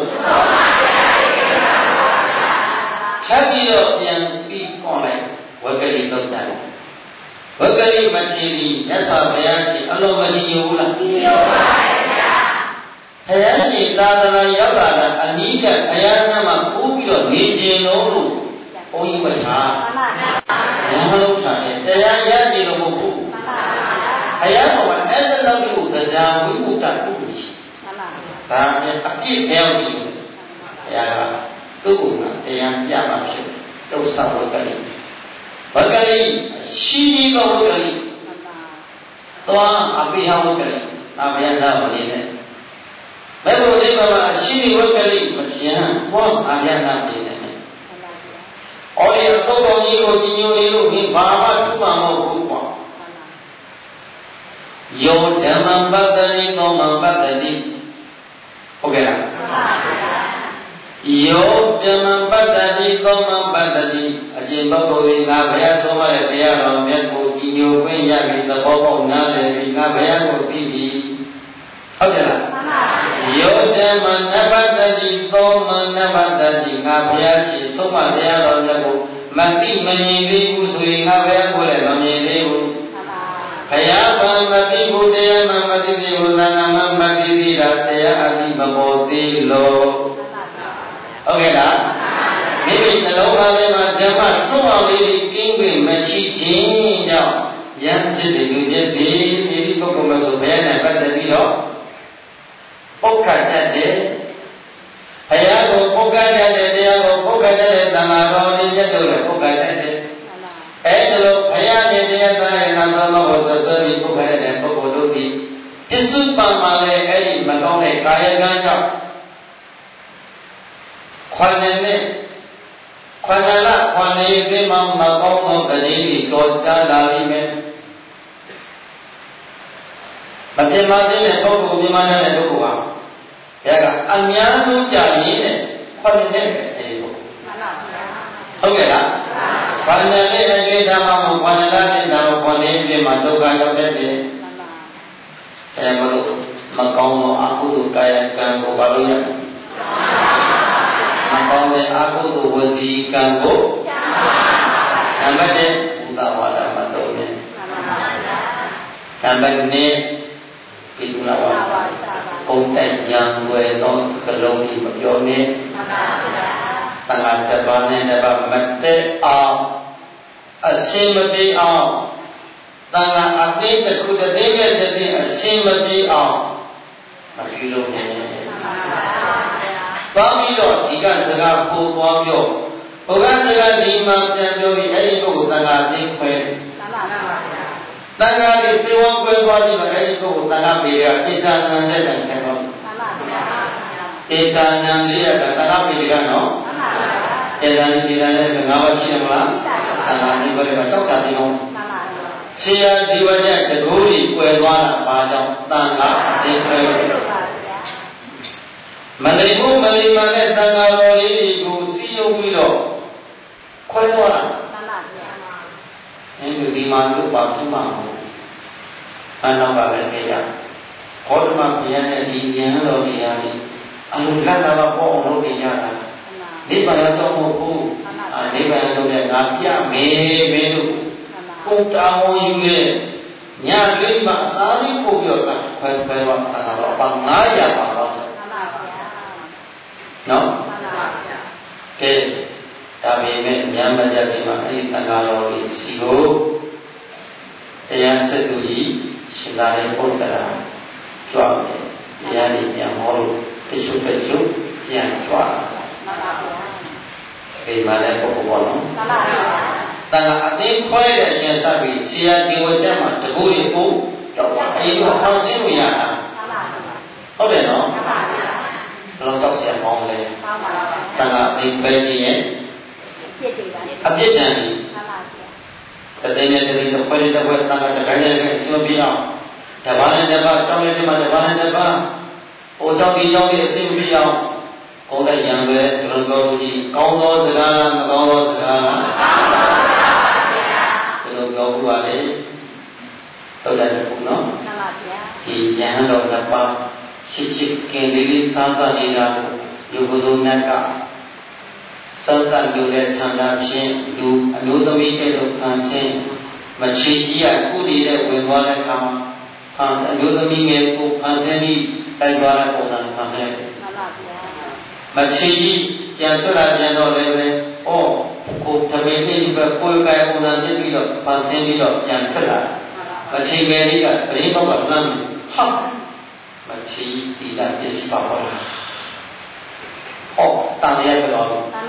ချက်ပြီးတော့ပြန်ပြီးပွန်လိုက်ဝဂရိသုတ်တံဝဂရိမချီပြီးမြတ်စွာဘုရားရှင်အလုံးမချီဘူးလားချီပါပါဗျာဘုရားရှင်သာသနာရောက်လာတာအနိကဘုရားနာမှာပို့ပြီးတော့နေခြင်းလို့ဘုန်းကြီးဝတ်ထားမှန်ပါဗျာဘုရားလုံးထားတယ်တရားရကြည့်လို့မဟုတ်ဘူးမှန်ပါဗျာဘုရားကအဲ့ဒါလောက်ကိုတရားဝိမုတ္တကုရှိမှန်ပါဗျာဒါနဲ့အပြည့်ပြောင်းကြည့်ဘုရားကသူ့ကိုတရားပြမှာဖြစ်တုတ်ဆောက်ဝဂရိဝဂရိရှိကြီးကဝဂရိသွားအပိဟဝဂရိနာမယနာမလေးနဲ့ဘယ်လိုလဲပါရှိကြီးဝဂရိမထင်ဘောအမြတ်နာမလေးနဲ့အော်ဒီအသုတ်တော်ကြီးကိုကြီးညိုနေလို့ဒီဘာမှထူမှာမဟုတ်ဘူးပေါ့ယောဓမ္မပတ္တိသောမပတ္တိဟုတ်ကဲ့လားယောဓမ္မပတ္တိသောမပတ္တိအကျင့်ပုဂ္ဂိုလ်ကငါဘုရားဆုံးမတဲ့တရားတော်မြတ်ကိုကြည်ညိုခွင့်ရပြီးသဘောပေါက်နားလည်ပြီးငါဘုရားကိုသိပြီဟုတ်တယ်လားမှန်ပါဗျာယောဓမ္မနပတ္တိသောမနပတ္တိငါဘုရားရှိဆုံးမတရားတော်မြတ်ကိုမသိမမြင်သေးဘူးဆိုရင်ငါဘုရားကိုလည်းမမြင်သေးဘူးဘုရားဗံမတိဘုတရားမမတိတိဘုနာမမတိတိတာတရားအတိမပေါ်သေးလို့ဟုတ်ကဲ့လားမိမိနှလုံးသားထဲမှာဓမ္မဆုံးအောင်လေးကင်းခွင့်မရှိခြင်းကြောင့်ယံဖြစ်စေလူဖြစ်စေဒီပုဂ္ဂိုလ်မျိုးဆိုဘယ်နဲ့ပတ်သက်ပြီးတော့ပုဂ္ဂတတ်တယ်ဘုရားကိုပုဂ္ဂတတ်တယ်တရားကိုပုဂ္ဂတတ်တဲ့သံဃာတော်တွေမြတ်တို့လည်းပုဂ္ဂတတ်တယ်အဲဒီလိုဘုရားနဲ့တရားသားရဲ့နာမတော်ကိုဆက်သွယ်ပြီးပုဂ္ဂတတ်တဲ့ပုဂ္ဂိုလ်တို့သည်ပစ္စုပန်မှာလည်းအဲဒီမကောင်းတဲ့ကာယကံကြောင့်ခွန်နဲ့ခွန်လခွန်လေးပြမမကောင်းသောတတိယကြောကြားလာလိမ့်မယ်မပြမသိတဲ့ပုဂ္ဂိုလ်ပြမတဲ့ပုဂ္ဂိုလ်ဟာဘုရားကအများဆုံးကြာရင်းနဲ့ခွန်နဲ့အဲဒီပုဂ္ဂိုလ်မှန်ပါဗျာဟုတ်ကဲ့လားခွန်နဲ့လည်းအကျွေးဓမ္မကိုခွန်လာတဲ့ဓမ္မခွန်လေးပြမဒုက္ခရောက်တဲ့ပြင်မှန်ပါအဲမလို့မကောင်းသောအကုသိုလ်ကာယကံကိုဘာလို့ရမကောင်းတဲ့အကုသိုလ်ဝစီကံကိုနံပါတ်1ဘုဒ္ဓဝါဒမှာတော့နေနံပါတ်2ပိဋကဝါဒပုံတိုက်ကြံွယ်သောစကလုံးကြီးမပြောနဲ့သံဃာတစ်ပါးနဲ့တစ်ပါးမတည့်အောင်အရှင်းမပြေအောင်သံဃာအသိတစ်ခုတစ်သိနဲ့တစ်သိအရှင်းမပြေအောင်မပြုလုပ်နဲ့သွားပြီးတော့ဒီကစကားပို့သွားပြောဘုရားစကားဒီမှာပြန်ပြောပြီးအဲ့ဒီပုဂ္ဂိုလ်တန်ခါသိခွဲမှန်ပါဗျာတန်ခါဒီစေဝံခွဲသွားပြီးတော့အဲ့ဒီပုဂ္ဂိုလ်တန်ခါပေရပိဿာနံတဲ့တိုင်ခံတော့မှန်ပါဗျာပိဿာနံလေးရတာတန်ခါပေကနော်မှန်ပါဗျာပိဿာနံပိဿာနံလည်း၅ပါးရှိတယ်မလားတန်ခါဒီဘယ်မှာတောက်တာဒီအောင်မှန်ပါဗျာဆရာဒီဝကျတကူကြီးကွယ်သွားတာဘာကြောင့်တန်ခါသိခွဲမလိမ့်ဘူးမလိမ္မာနဲ့သံဃာတော်လေးတွေကိုစီယုံပြီးတော့ခွဲသွားတာမှန်ပါဗျာအဲဒီဒီမှာလို့ပါထူးမှာမဟုတ်အနောက်ကလည်းကြည့်ရဘောဓမဘုရားနဲ့ဒီဉာဏ်တော်တွေရာဒီအလိုလတ်လာတော့ပေါ့အောင်လုပ်နေကြတာနိဗ္ဗာန်တော့မဟုတ်ဘူးနိဗ္ဗာန်တော့လည်းငါပြမယ်မင်းတို့ကိုတောင်းဝင်ယူလေညလေးမှာအသာလေးပို့ပြီးတော့ခွဲသွားတာတော့ပါ900ပါတော့နော်မှန်ပါဗျာကဲဒါပေမဲ့အများမကြပြီမှာအဲ့ဒီတန်ခါတော်ကြီးစီကိုတရားစက်သူကြီးရှင်သာရိပုတ္တရာကြွားတယ်တရားတွေပြန်ဟောလို့တချို့ပြန်ကြွားမှန်ပါဗျာဒီမှာလည်းပုဂ္ဂိုလ်ပေါ်နော်မှန်ပါဗျာတန်ခါအသိခွဲတဲ့အရှင်စပြီးဆရာဒီဝကျမှာတကူကြီးပို့တော့အဲ့ဒီတော့အောင်ရှင်းလို့ရတာမှန်ပါဗျာဟုတ်တယ်နော်မှန်ပါဗျာဘယ်လိုလေးပဲကြည့်ရင်အပြစ်ဒဏ်ကြီးတသိနဲ့တသိတစ်ခွဲတစ်ခွဲတန်ခါတစ်ခိုင်းနဲ့ပဲအစမပြေအောင်တပါးနဲ့တပါးတောင်းနဲ့တပါးတပါးနဲ့တပါးဟိုကြောင့်ဒီကြောင့်ဒီအစမပြေအောင်ကောင်းတဲ့ရံပဲဆိုတော့ပြောကြည့်ကောင်းသောစကားလားမကောင်းသောစကားလားဒီလိုပြောဘူးပါလေတော့တယ်ဘုနော်ဒီရဟန်းတော်နှစ်ပါးရှိရှိကင်လေးစားသနေတာကိုယုဂုနတ်ကစောတန်လို့တဲ့ဆန္ဒဖြင့်လူအမျိုးသမီးတဲ့တို့ဖန်ဆင်းမချီကြီးရကုတည်တဲ့ဝင်သွားတဲ့အခါမှာအမျိုးသမီးငယ်ကိုဖန်ဆင်းပြီးတိုက်သွားတဲ့ပုံစံဖန်ဆင်းတယ်မချီကြီးပြန်ဆွလာပြန်တော့လည်းပဲကိုသမီးလေးကကိုယ်ပိုင်ပုံစံပြပြီးတော့ဖန်ဆင်းပြီးတော့ပြန်ထွက်လာမချီငယ်လေးကပရင်းတော့ကလမ်းဟာမချီဒီတာပစ္စည်းပါပါလားတန်ရရတော့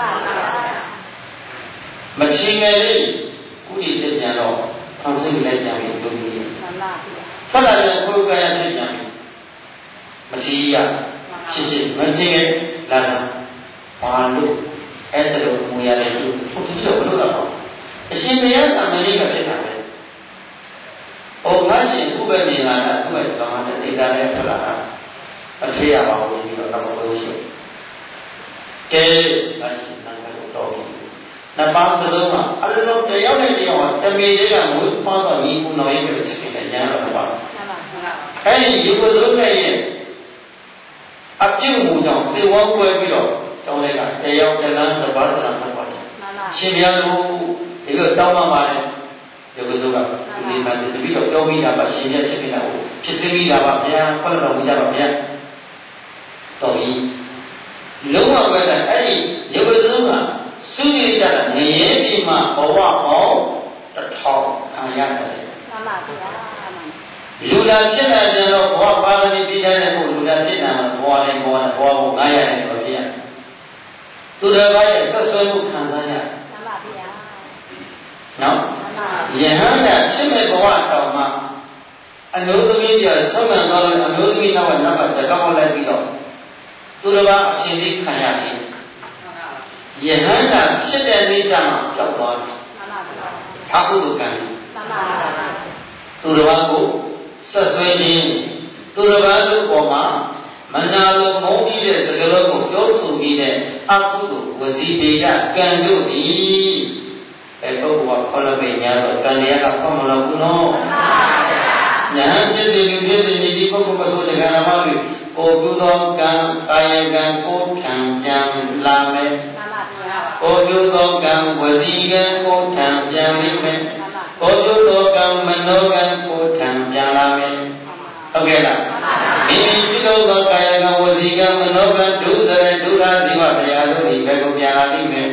မချီငယ်လေးကုရီတက်ပြန်တော့ဖန်ဆင်းလိုက်ကြပြီလို့ပြောတယ်ထွက်လာတဲ့ကိုယ်ကရဖြစ်ပြန်ပြီမချီရရှိမချီငယ်လာတာဘာလို့အဲ့ဒါလိုမူရတယ်လို့သူတို့ဘလို့တော့အရှင်ဘုရားသမဏေကဖြစ်တာပဲငါရှင်ဥပ္ပမြင်လာတာသူ့ရဲ့ကောင်းတဲ့ဒေတာနဲ့ထွက်လာတာအထေရပါဘူးပြီးတော့တော့လို့ရှိတယ်ငါရှင်တန်ခါတော့ပြီနှစ်ပါးစလုံးကအလုံးတယောက်နဲ့တယောက်ကတမေလေးကမွေးဖွားတော့ညီကူတော်ရဲ့ဖြစ်တဲ့ရဟန်းတော်ပါအဲ့ဒီယူဝလုံးနဲ့ရဲ့အပြုတ်မှုကြောင့်စေဝါကွဲပြီးတော့တောင်းလိုက်ကတယောက်တလန်းတစ်ပါးတစ်လန်းတစ်ပါးရှင်ဘုရားတို့ဒီလိုတောင်းမှပါတယ်ဒီလိုဆိုကဒီမှာတပည့်တော်ပြောပြီးတာပါရှင်ရဖြစ်နေတာကိုဖြစ်စေပြီးတာပါဗျာခွက်တော်မူကြပါဗျာတော်ပြီလုံးဝပဲအဲ့ဒီရုပ်စုကစုရကြတာငရဲဒီမှာဘဝအောင်တစ်ထောင်ခံရတယ်မှန်ပါဗျာလူလာဖြစ်လာကြတော့ဘဝပါဠိပြည်တဲ့ကိုလူလာဖြစ်လာမှာဘဝတိုင်းဘဝကို900နဲ့တော့ဖြစ်ရသူတော်ဘာရဲ့ဆက်ဆွဲမှုခံစားရမှန်ပါဗျာနော်ယဟန်ကဖြစ်မဲ့ဘဝတော်မှာအမျိုးသမီးပြဆုံးမှန်တော့အမျိုးသမီးနောက်ကတကောက်လိုက်ပြီးတော့သူတော်ဘာအချင်းကြီးခံရတယ်ယဟန်ကဖြစ်တဲ့နေ့ကျမှကြောက်သွားတယ်အကုသိုလ်ကံသူတော်ဘာကိုဆက်ဆွဲခြင်းသူတော်ဘာတို့ပေါ်မှာမနာလိုမုန်းပြီးတဲ့စကားလုံးကိုပြောဆိုပြီးတဲ့အကုသိုလ်ဝစီပေကကံတို့သည်ပုဂ္ဂိုလ်ကခေါ်လို့ပဲညာတော့ကံတရားကဖောက်မလို့ဘူးနော်ညာဖြစ်စီလူဖြစ်စီဒီပုဂ္ဂိုလ်မဆိုတဲ့ကံတော်တွေကိုပြုသောကံကာယကံကိုထံပြန်လာမယ်ကိုပြုသောကံဝစီကံကိုထံပြန်လိမ့်မယ်ကိုပြုသောကံမနောကံကိုထံပြန်လာမယ်ဟုတ်ကဲ့လားမိမိပြုသောကာယကံဝစီကံမနောကံဒုစရဒုရဇီဝတရားတို့ဒီဘက်ကိုပြန်လာလိမ့်မယ်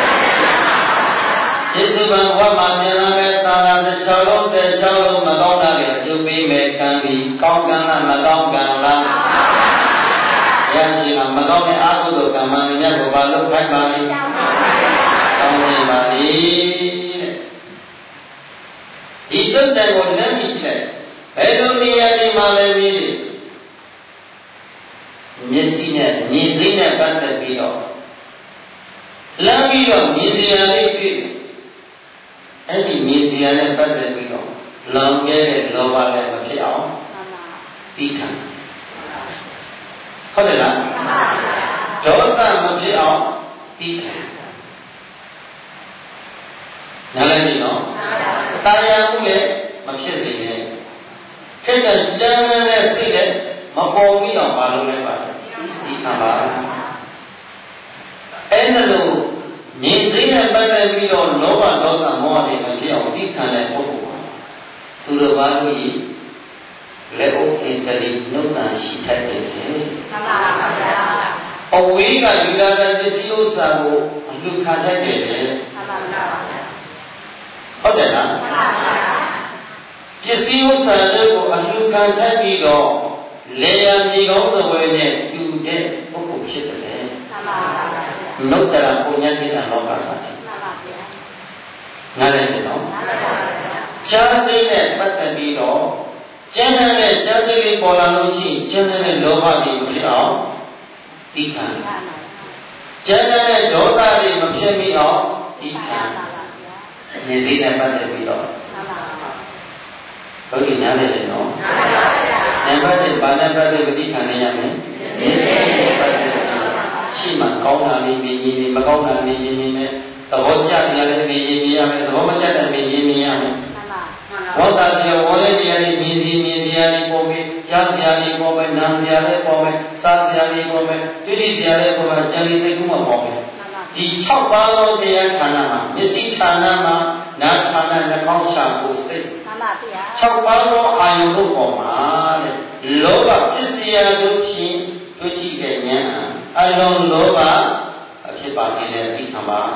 ယေစုဘံဝတ်မှာပြန်လာမယ်သာသာတစ်ချောင်းလုံးတစ်ချောင်းလုံးမကောင်းတာတွေအကျိုးပေးမယ်ကံဒီကောင်းကံလားမကောင်းကံလားရရှိမှာမကောင်းတဲ့အကုသိုလ်ကံမှန်မြတ်ကိုဘာလို့ခိုင်းပါလဲကောင်းနေပါလေတဲ့ဒီတုတ်တန်ကိုလမ်းပြီးကြည့်လိုက်ဘယ်လိုနေရာဒီမှာလဲပြီးမျက်စိနဲ့မြင်သိနဲ့ပတ်သက်ပြီးတော့လမ်းပြီးတော့မြင်စရာလေးတွေ့အဲ့ဒီမြင်စရာနဲ့ပတ်သက်ပြီးတော့လောင်ခဲ့တဲ့လောဘလည်းမဖြစ်အောင်ပြီးခံဟုတ်တယ်လားဒေါသမဖြစ်အောင်ပြီးခံနားလည်ပြီနော်တာယာမှုလည်းမဖြစ်စေနဲ့ခက်တဲ့ကြမ်းတဲ့စိတ်နဲ့မပေါ်ပြီးတော့မလုပ်လိုက်ပါဘူးဒီခံပါအဲ့ဒါလို့မြင်သိတဲ့ပတ်သက်ပြီးတော့လောဘဒေါသမောဟတွေမဖြစ်အောင်ဒီခံတဲ့ပုဂ္ဂိုလ်သူတို့ဘာလို့လက်အုပ်အစ္စရိနှုတ်တန်ရှိတတ်တယ်မှန်ပါဗျာအဝေးကယူလာတဲ့ပစ္စည်းဥစ္စာကိုအလှခံတတ်တယ်မှန်ပါဗျာဟုတ်တယ်လားမှန်ပါဗျာပစ္စည်းဥစ္စာတွေကိုအလှခံတတ်ပြီးတော့လေယာမြေကောင်းသဝဲနဲ့တူတဲ့ပုဂ္ဂိုလ်ဖြစ်တယ်မှန်ပါဗျာနှုတ်တရပုံညာတိအလောကမှာမှန်ပါဗျာနားလည်တယ်နော်မှန်ပါဗျာချားစိတ်နဲ့ပတ်သက်ပြီးတော့ကျန်တဲ့ချားစိတ်လေးပေါ်လာလို့ရှိရင်ကျန်တဲ့လောဘတွေဖြစ်အောင်ပြီးခံကျန်တဲ့ဒေါသတွေမဖြစ်မိအောင်ဒီခံနေစိတ်နဲ့ပတ်သက်ပြီးတော့ဘုရားညားတယ်နော်နံပါတ်1ဘာနဲ့ပတ်သက်ပြီးခံနေရမယ်နေစိတ်နဲ့ပတ်သက်ရှိမှကောင်းတာလေးမြင်ရင်မကောင်းတာမြင်ရင်ပဲသဘောကျစရာလည်းမြင်ရင်မြင်ရမယ်သဘောမကျတဲ့မြင်ရင်မြင်ရမယ်ဝတ်တာစရာဝတ်ရတဲ့မြင်စီမြင်စရာတွေပေါ်ပြီးကြားစရာတွေပေါ်ပြီးနားစရာတွေပေါ်ပြီးစားစရာတွေပေါ်ပြီးတွေ့ထိစရာတွေပေါ်ပြီးကြံရည်သိကူးမှပေါ်ပြီးဒီ6ပါးသောတရားဌာနမှာမျက်စိဌာနမှာနားဌာနနှာခေါင်းရှာဖို့စိတ်6ပါးသောအာယုတို့ပေါ်မှာတဲ့လောဘပစ္စယတို့ဖြင့်တွေ့ကြည့်တဲ့ဉာဏ်အလုံးလောဘအဖြစ်ပါစေတဲ့သိခံပါ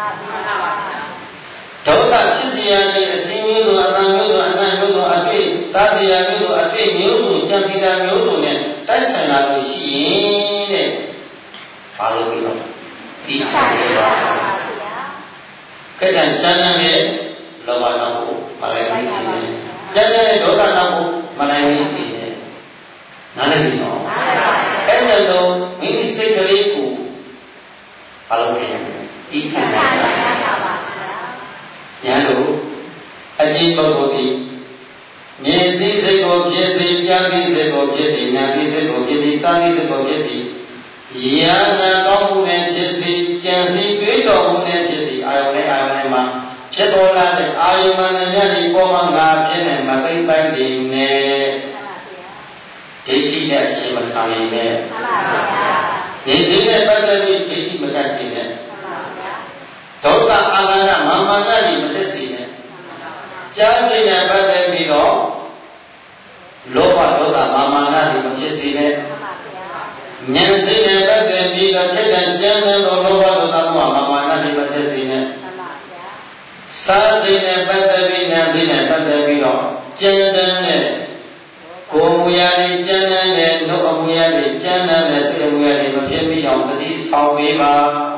ဒေါသဖြစ်စရာတွေအစဉ်မျိုးစုအတန်မျိုးစုအနတ်မျိုးစုအတွေ့စားစရာမျိုးစုအတွေ့မျိုးစုကြံစည်တာမျိုးစုနဲ့တိုက်ဆိုင်လာလို့ရှိရင်တဲ့ဘာလို့ပြီးတော့ဒီခံရပါကဲ့ကျန်တဲ့လောဘနောက်ကိုမလိုက်ဘူးစီတယ်ကျန်တဲ့ဒေါသနောက်ကိုမလိုက်ဘူးစီတယ်နားလည်ပြီနော်အဲ့ဒါတော့မိမိစိတ်ကလေးကိုဘာလို့လဲဒီခံရပါညာလို့အကျဉ်းပုဂ္ဂိုလ်သည်မြင်သိစိတ်ကိုဖြစ်စေကြားသိစိတ်ကိုဖြစ်စေနာသိစိတ်ကိုဖြစ်စေစားသိစိတ်ကိုဖြစ်စေဉာဏ်နဲ့ကောင်းမှုနဲ့ဖြစ်စေကြံစည်တွေးတော်မှုနဲ့ဖြစ်စေအာယုန်နဲ့မှာဖြစ်ပေါ်လာတဲ့အာယုန်မှန်တဲ့ဉာဏ်ဒီပေါ်မှာငါဖြစ်နေမသိပိုင်းနေနဲ့ဒိဋ္ဌိနဲ့ရှင်မခံနေနဲ့ဉာဏ်ရှိတဲ့ပတ်သက်ပြီးဒိဋ္ဌိမကတ်စေနဲ့ဒေါသအာဃာတမာမာနတွေမတက်စေနဲ့ကြားသိတဲ့ပတ်သက်ပြီးတော့လောဘဒေါသမာမာနတွေမဖြစ်စေနဲ့ဉာဏ်သိတဲ့ပတ်သက်ပြီးတော့ဖြစ်တဲ့ဉာဏ်နဲ့လောဘဒေါသမာမာနတွေမတက်စေနဲ့စားသိတဲ့ပတ်သက်ပြီးဉာဏ်သိတဲ့ပတ်သက်ပြီးတော့ကျန်တဲ့ကိုယ်မူရည်ကျန်တဲ့နှုတ်အမူအရည်ကျန်တဲ့စိတ်အမူအရည်မဖြစ်မိအောင်တတိဆောင်ပေးပါ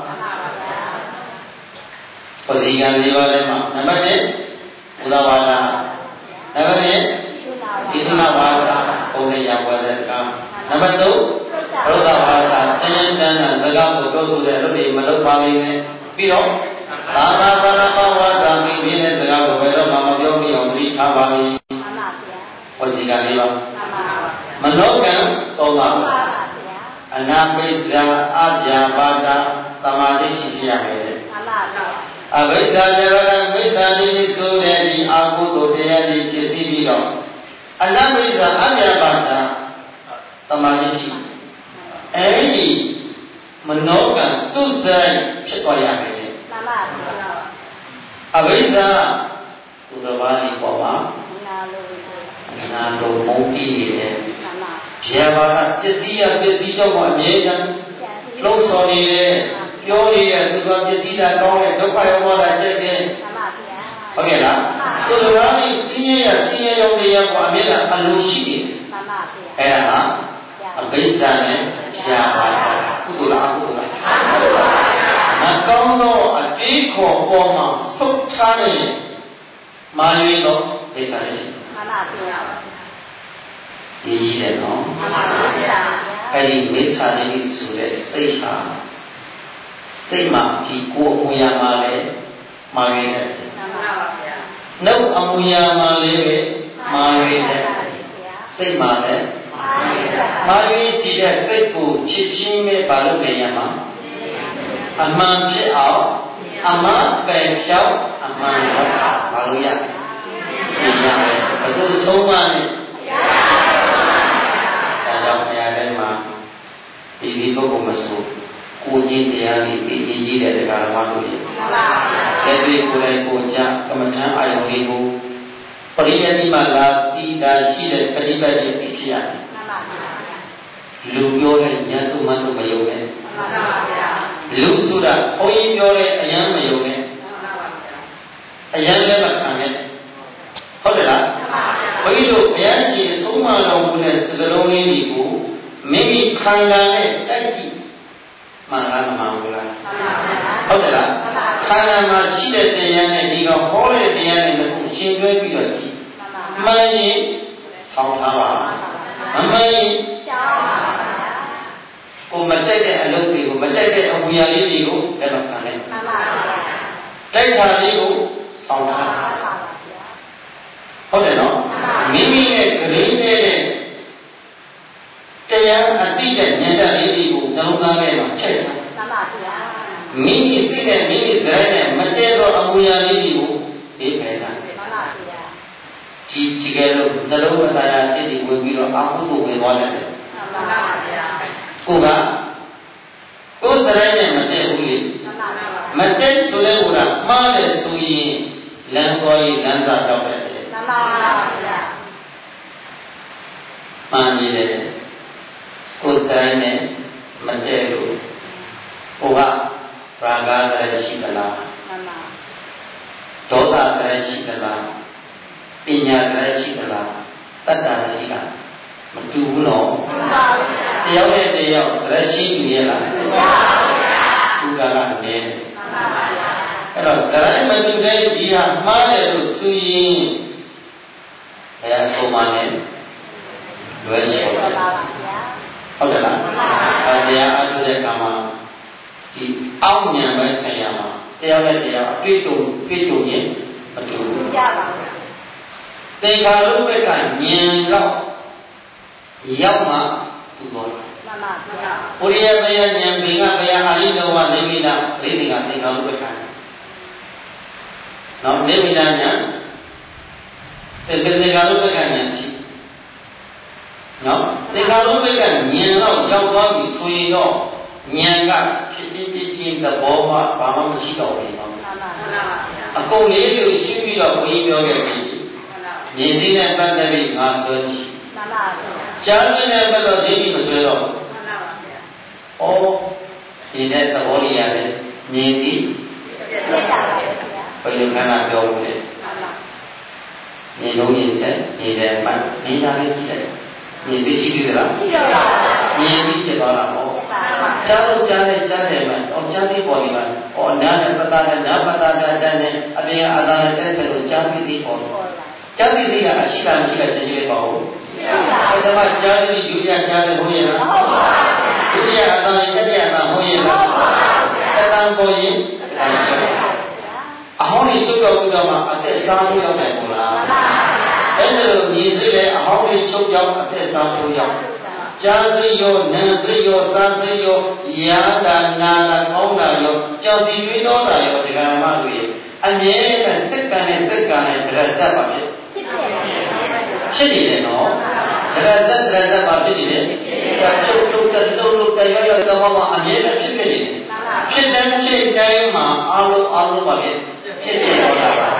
ပဇိကံ၄ပါးထဲမှာနံပါတ်1ဥဒဝါဒနံပါတ်2ဣသနာဝါဒဘုံနဲ့ရဝါဒကနံပါတ်3ရုဒ္ဓဝါဒကျဉ်းတန်းတဲ့စကားကိုပြောဆိုတဲ့အလုပ်တွေမလုပ်ပါလိမ့်နဲ့ပြီးတော့သာမသနာဝါဒမိမိနဲ့စကားကိုဘယ်တော့မှမပြောမိအောင်သတိထားပါလိမ့်ပဇိကံ၄ပါးမနောကံ၃ပါးအနာပိစ္ဆာအပြာပါဒသမာဓိရှိပြရမယ်အဘိဓါကြရကမိစ္ဆာတိဆိုတဲ့ဒီအာဟုသောတရားတွေဖြစ်စီပြီးတော့အနမိစ္ဆာအမြတ်ပါဒသမာဓိရှိအဲဒီမနောကသူ့ဆိုင်ဖြစ်သွားရမယ်မှန်ပါဗျာအဘိဓါသူတော်ဘာဒီပေါ်မှာနာလိုမုန်းတီးနေတယ်မှန်ပါဗျာဘာကပစ္စည်းကြောင့်အမြဲတမ်းလှုပ်ဆော်နေတယ်ပြောနေတဲ့သူကပစ္စည်းတာကောင်းတဲ့ဒုက္ခရောဂါတက်တယ်မှန်ပါဗျာဟုတ်ကဲ့လားသူတို့ကဒီဆင်းရဲရောက်နေရပေါ်အမြဲတမ်းအလိုရှိနေတယ်မှန်ပါဗျာအဲ့ဒါအဘိဓါနဲ့ဖြာပါကုသိုလ်လားအကုသိုလ်လားမကောင်းသောအတိခေါ်ပေါ်မှာသုတ်ထားနေမာရွေးတော့ဘိဓါနဲ့မှန်ပါဗျာဒီကြီးတယ်နော်မှန်ပါဗျာအဲ့ဒီမိစ္ဆာတိဆိုတဲ့စိတ်ဟာစိတ်မှာဒီကိုယ်အမူအရာမှာလည်းမာရွေးတယ်မှန်ပါဗျာနှုတ်အမူအရာမှာလည်းမာရွေးတယ်စိတ်မှာလည်းမာရွေးစီတဲ့စိတ်ကိုချစ်ချင်းနဲ့ဘာလို့နေရမှာအမှန်ဖြစ်အောင်အမှန်ပယ်ဖြောက်အမှန်တော့ဘာလို့ရဒီရမယ်ဘယ်သူဆုံးမနဲ့ဒါကြောင့်ဘုရားထဲမှာဒီပုဂ္ဂိုလ်မဆိုကိုကြီးတရားကြီးကြီးတဲ့တရားတော်တို့ရေလက်တွေ့ကိုယ်တိုင်ကိုကြကမ္မထံအာယုန်လေးကိုပရိယတိမှာလာတိတာရှိတဲ့ပฏิပတ်ရဲ့ဖြစ်ရတယ်လူပြောတဲ့ဉာဏ်သူမှသူမယုံနဲ့လူဆိုတာဘုန်းကြီးပြောတဲ့အယံမယုံနဲ့အယံလည်းမခံနဲ့ဟုတ်တယ်လားဘုန်းကြီးတို့ဘုရားရှင်ဆုံးမတော်မူတဲ့သလုံးလေးတွေကိုမိမိခန္ဓာနဲ့တိုက်ကြည့်မှန်လားမမှန်ဘူးလားဟုတ်တယ်လားခန္ဓာမှာရှိတဲ့တရားနဲ့ဒီကဟောတဲ့တရားနဲ့တစ်ခုရှင်းတွဲပြီးတော့ကြည့်မှန်ရင်ဆောင်းထားပါမမှန်ရင်ရှောင်းပါကိုမကြိုက်တဲ့အလုပ်တွေကိုမကြိုက်တဲ့အဝီယာလေးတွေကိုလက်မခံနဲ့မှန်ပါဗျာတိုက်တာလေးကိုစောင့်ထားဟုတ်တယ်နော်မိမိရဲ့ဂရင်းတဲ့တရားအတိတ်ဉာဏ်ဓာတ်လေးတွေကိုနှလုံးသားထဲမှာထည့်ထားမှန်ပါဗျာမိမိစိတ်နဲ့မိမိဇာတ်နဲ့မတည့်သောအဝီယာလေးတွေကိုဒီဖယ်တာမှန်ပါဗျာဒီကဲလို့နှလုံးမသားရစိတ်တွေဝင်ပြီးတော့အာဟုကိုဝင်သွားတယ်မှန်ပါဗျာကိုယ်ဇာတ်နဲ့မတည့်ဘူးလေမတည့်ဆိုလဲဟိုကမှားတယ်ဆိုရင်လမ်းသွားရင်လမ်းစာတော့တယ်မှန်ပါဗျာမှန်နေတယ်ကိုယ်ဇာတ်နဲ့မတည့်လို့ဟိုကရာဂဇာတ်ရှိသလားမှန်ပါဒေါသဇာတ်ရှိသလားပညာဇာတ်ရှိသလားတတ္တရှိတာမတူဘူးနော်မှန်ပါဗျာတယောက်နဲ့တယောက်ဇာတ်ရှိတူရဲ့လားမှန်ပါဗျာသူကလည်းနေမှန်ပါဗျာအဲ့တော့ဇာတ်မတူတဲ့ဒီဟာမှားတယ်လို့ဆိုရင်ဘယ်အဆုံးမှလည်းလွယ်ရှိပါပါဗျာဟုတ်တယ်လားမှန်ပါဗျာတရားအားထုတ်တဲ့အခါမှာဒီအောက်ဉာဏ်ပဲဆိုင်ရမှာတရားနဲ့တရားအတွေ့အကြုံရင်မတူဘူးကြပါဘူးသင်္ခါရုပ္ပကဉာဏ်တော့ရောက်မှသူတော်မှန်ပါဗျာဘုရားဘယဉာဏ်ဘင်္ဂဘယအာရိနဝနေမိတာပြိဋိကသင်္ခါရုပ္ပကဉာဏ်နော်နေမိတာဉာဏ်သင်္ခါရုပ္ပကဉာဏ်ရှိနော်သင်္ခါရုပ္ပကဉာဏ်တော့ရောက်သွားပြီဆိုရင်တော့ဉာဏ်ကဖြစ်ချင်းသဘောမှဘာမှမရှိတော့ဘူးနော်မှန်ပါဗျာအကုန်လေးကိုရှင်းပြီးတော့ဘုန်းကြီးပြောခဲ့ပြီမြင်စည်းနဲ့ပတ်သက်ပြီးငါဆွဲရှိမှန်ပါဗျာကြားစည်းနဲ့ပတ်သက်ပြီးမဆွဲတော့မှန်ပါဗျာဩဒီတဲ့သဘောလေးရတယ်မြင်ပြီးပြတ်တာပါဗျာဘယ်လိုခန္ဓာပြောလို့လဲမှန်ပါမြင်လို့မြင်ဆက်မြင်တယ်မှန်မြင်တာလေးကြည့်တယ်မြင်သိကြည့်ပြီလားကြည့်ရပါဘူးမြင်ပြီးဖြစ်သွားတာဟောကြားလို့ကြားတယ်မှကြားသိပေါ်နေပါနားနဲ့ပတာနဲ့နားပတာနဲ့တန်းနဲ့အပြင်အာသာနဲ့တဲ့ဆက်လို့ကြားသိပေါ်နေကြားသိကအရှိတာမရှိတာတည်းပါဘူးရှိပါဘူးဒါမှကြားသိယူရကြားတယ်ဟုတ်ရဲ့လားဟုတ်ပါဘူးယူရအာသာနဲ့တည်းရတာဟုတ်ရဲ့လားဟုတ်ပါဘူးတန်းပေါ်ရင်အဟောင်းကြီးချုပ်တော့ပြီးတော့မှအသက်စားလို့ရောက်တယ်မို့လားအဲ့ဒါလိုမြည်စိတ်လည်းအဟောင်းကြီးချုပ်ရောက်အသက်စားလို့ရောက်ကြားသိရောနာသိရောစားသိရောယာတာနာတာကောင်းတာရောကြောက်စီရွေးတော့တာရောဒီကံမတို့ရဲ့အမြဲတမ်းစိတ်ကံနဲ့တရဇတ်ပါဖြစ်နေတယ်နော်တရဇတ်ပါဖြစ်နေတယ်တုတ်တရားတော့အမြဲတမ်းဖြစ်နေတယ်ဖြစ်တဲ့ချိန်တိုင်းမှာအလုံးပါဖြစ်နေတော့တာပါ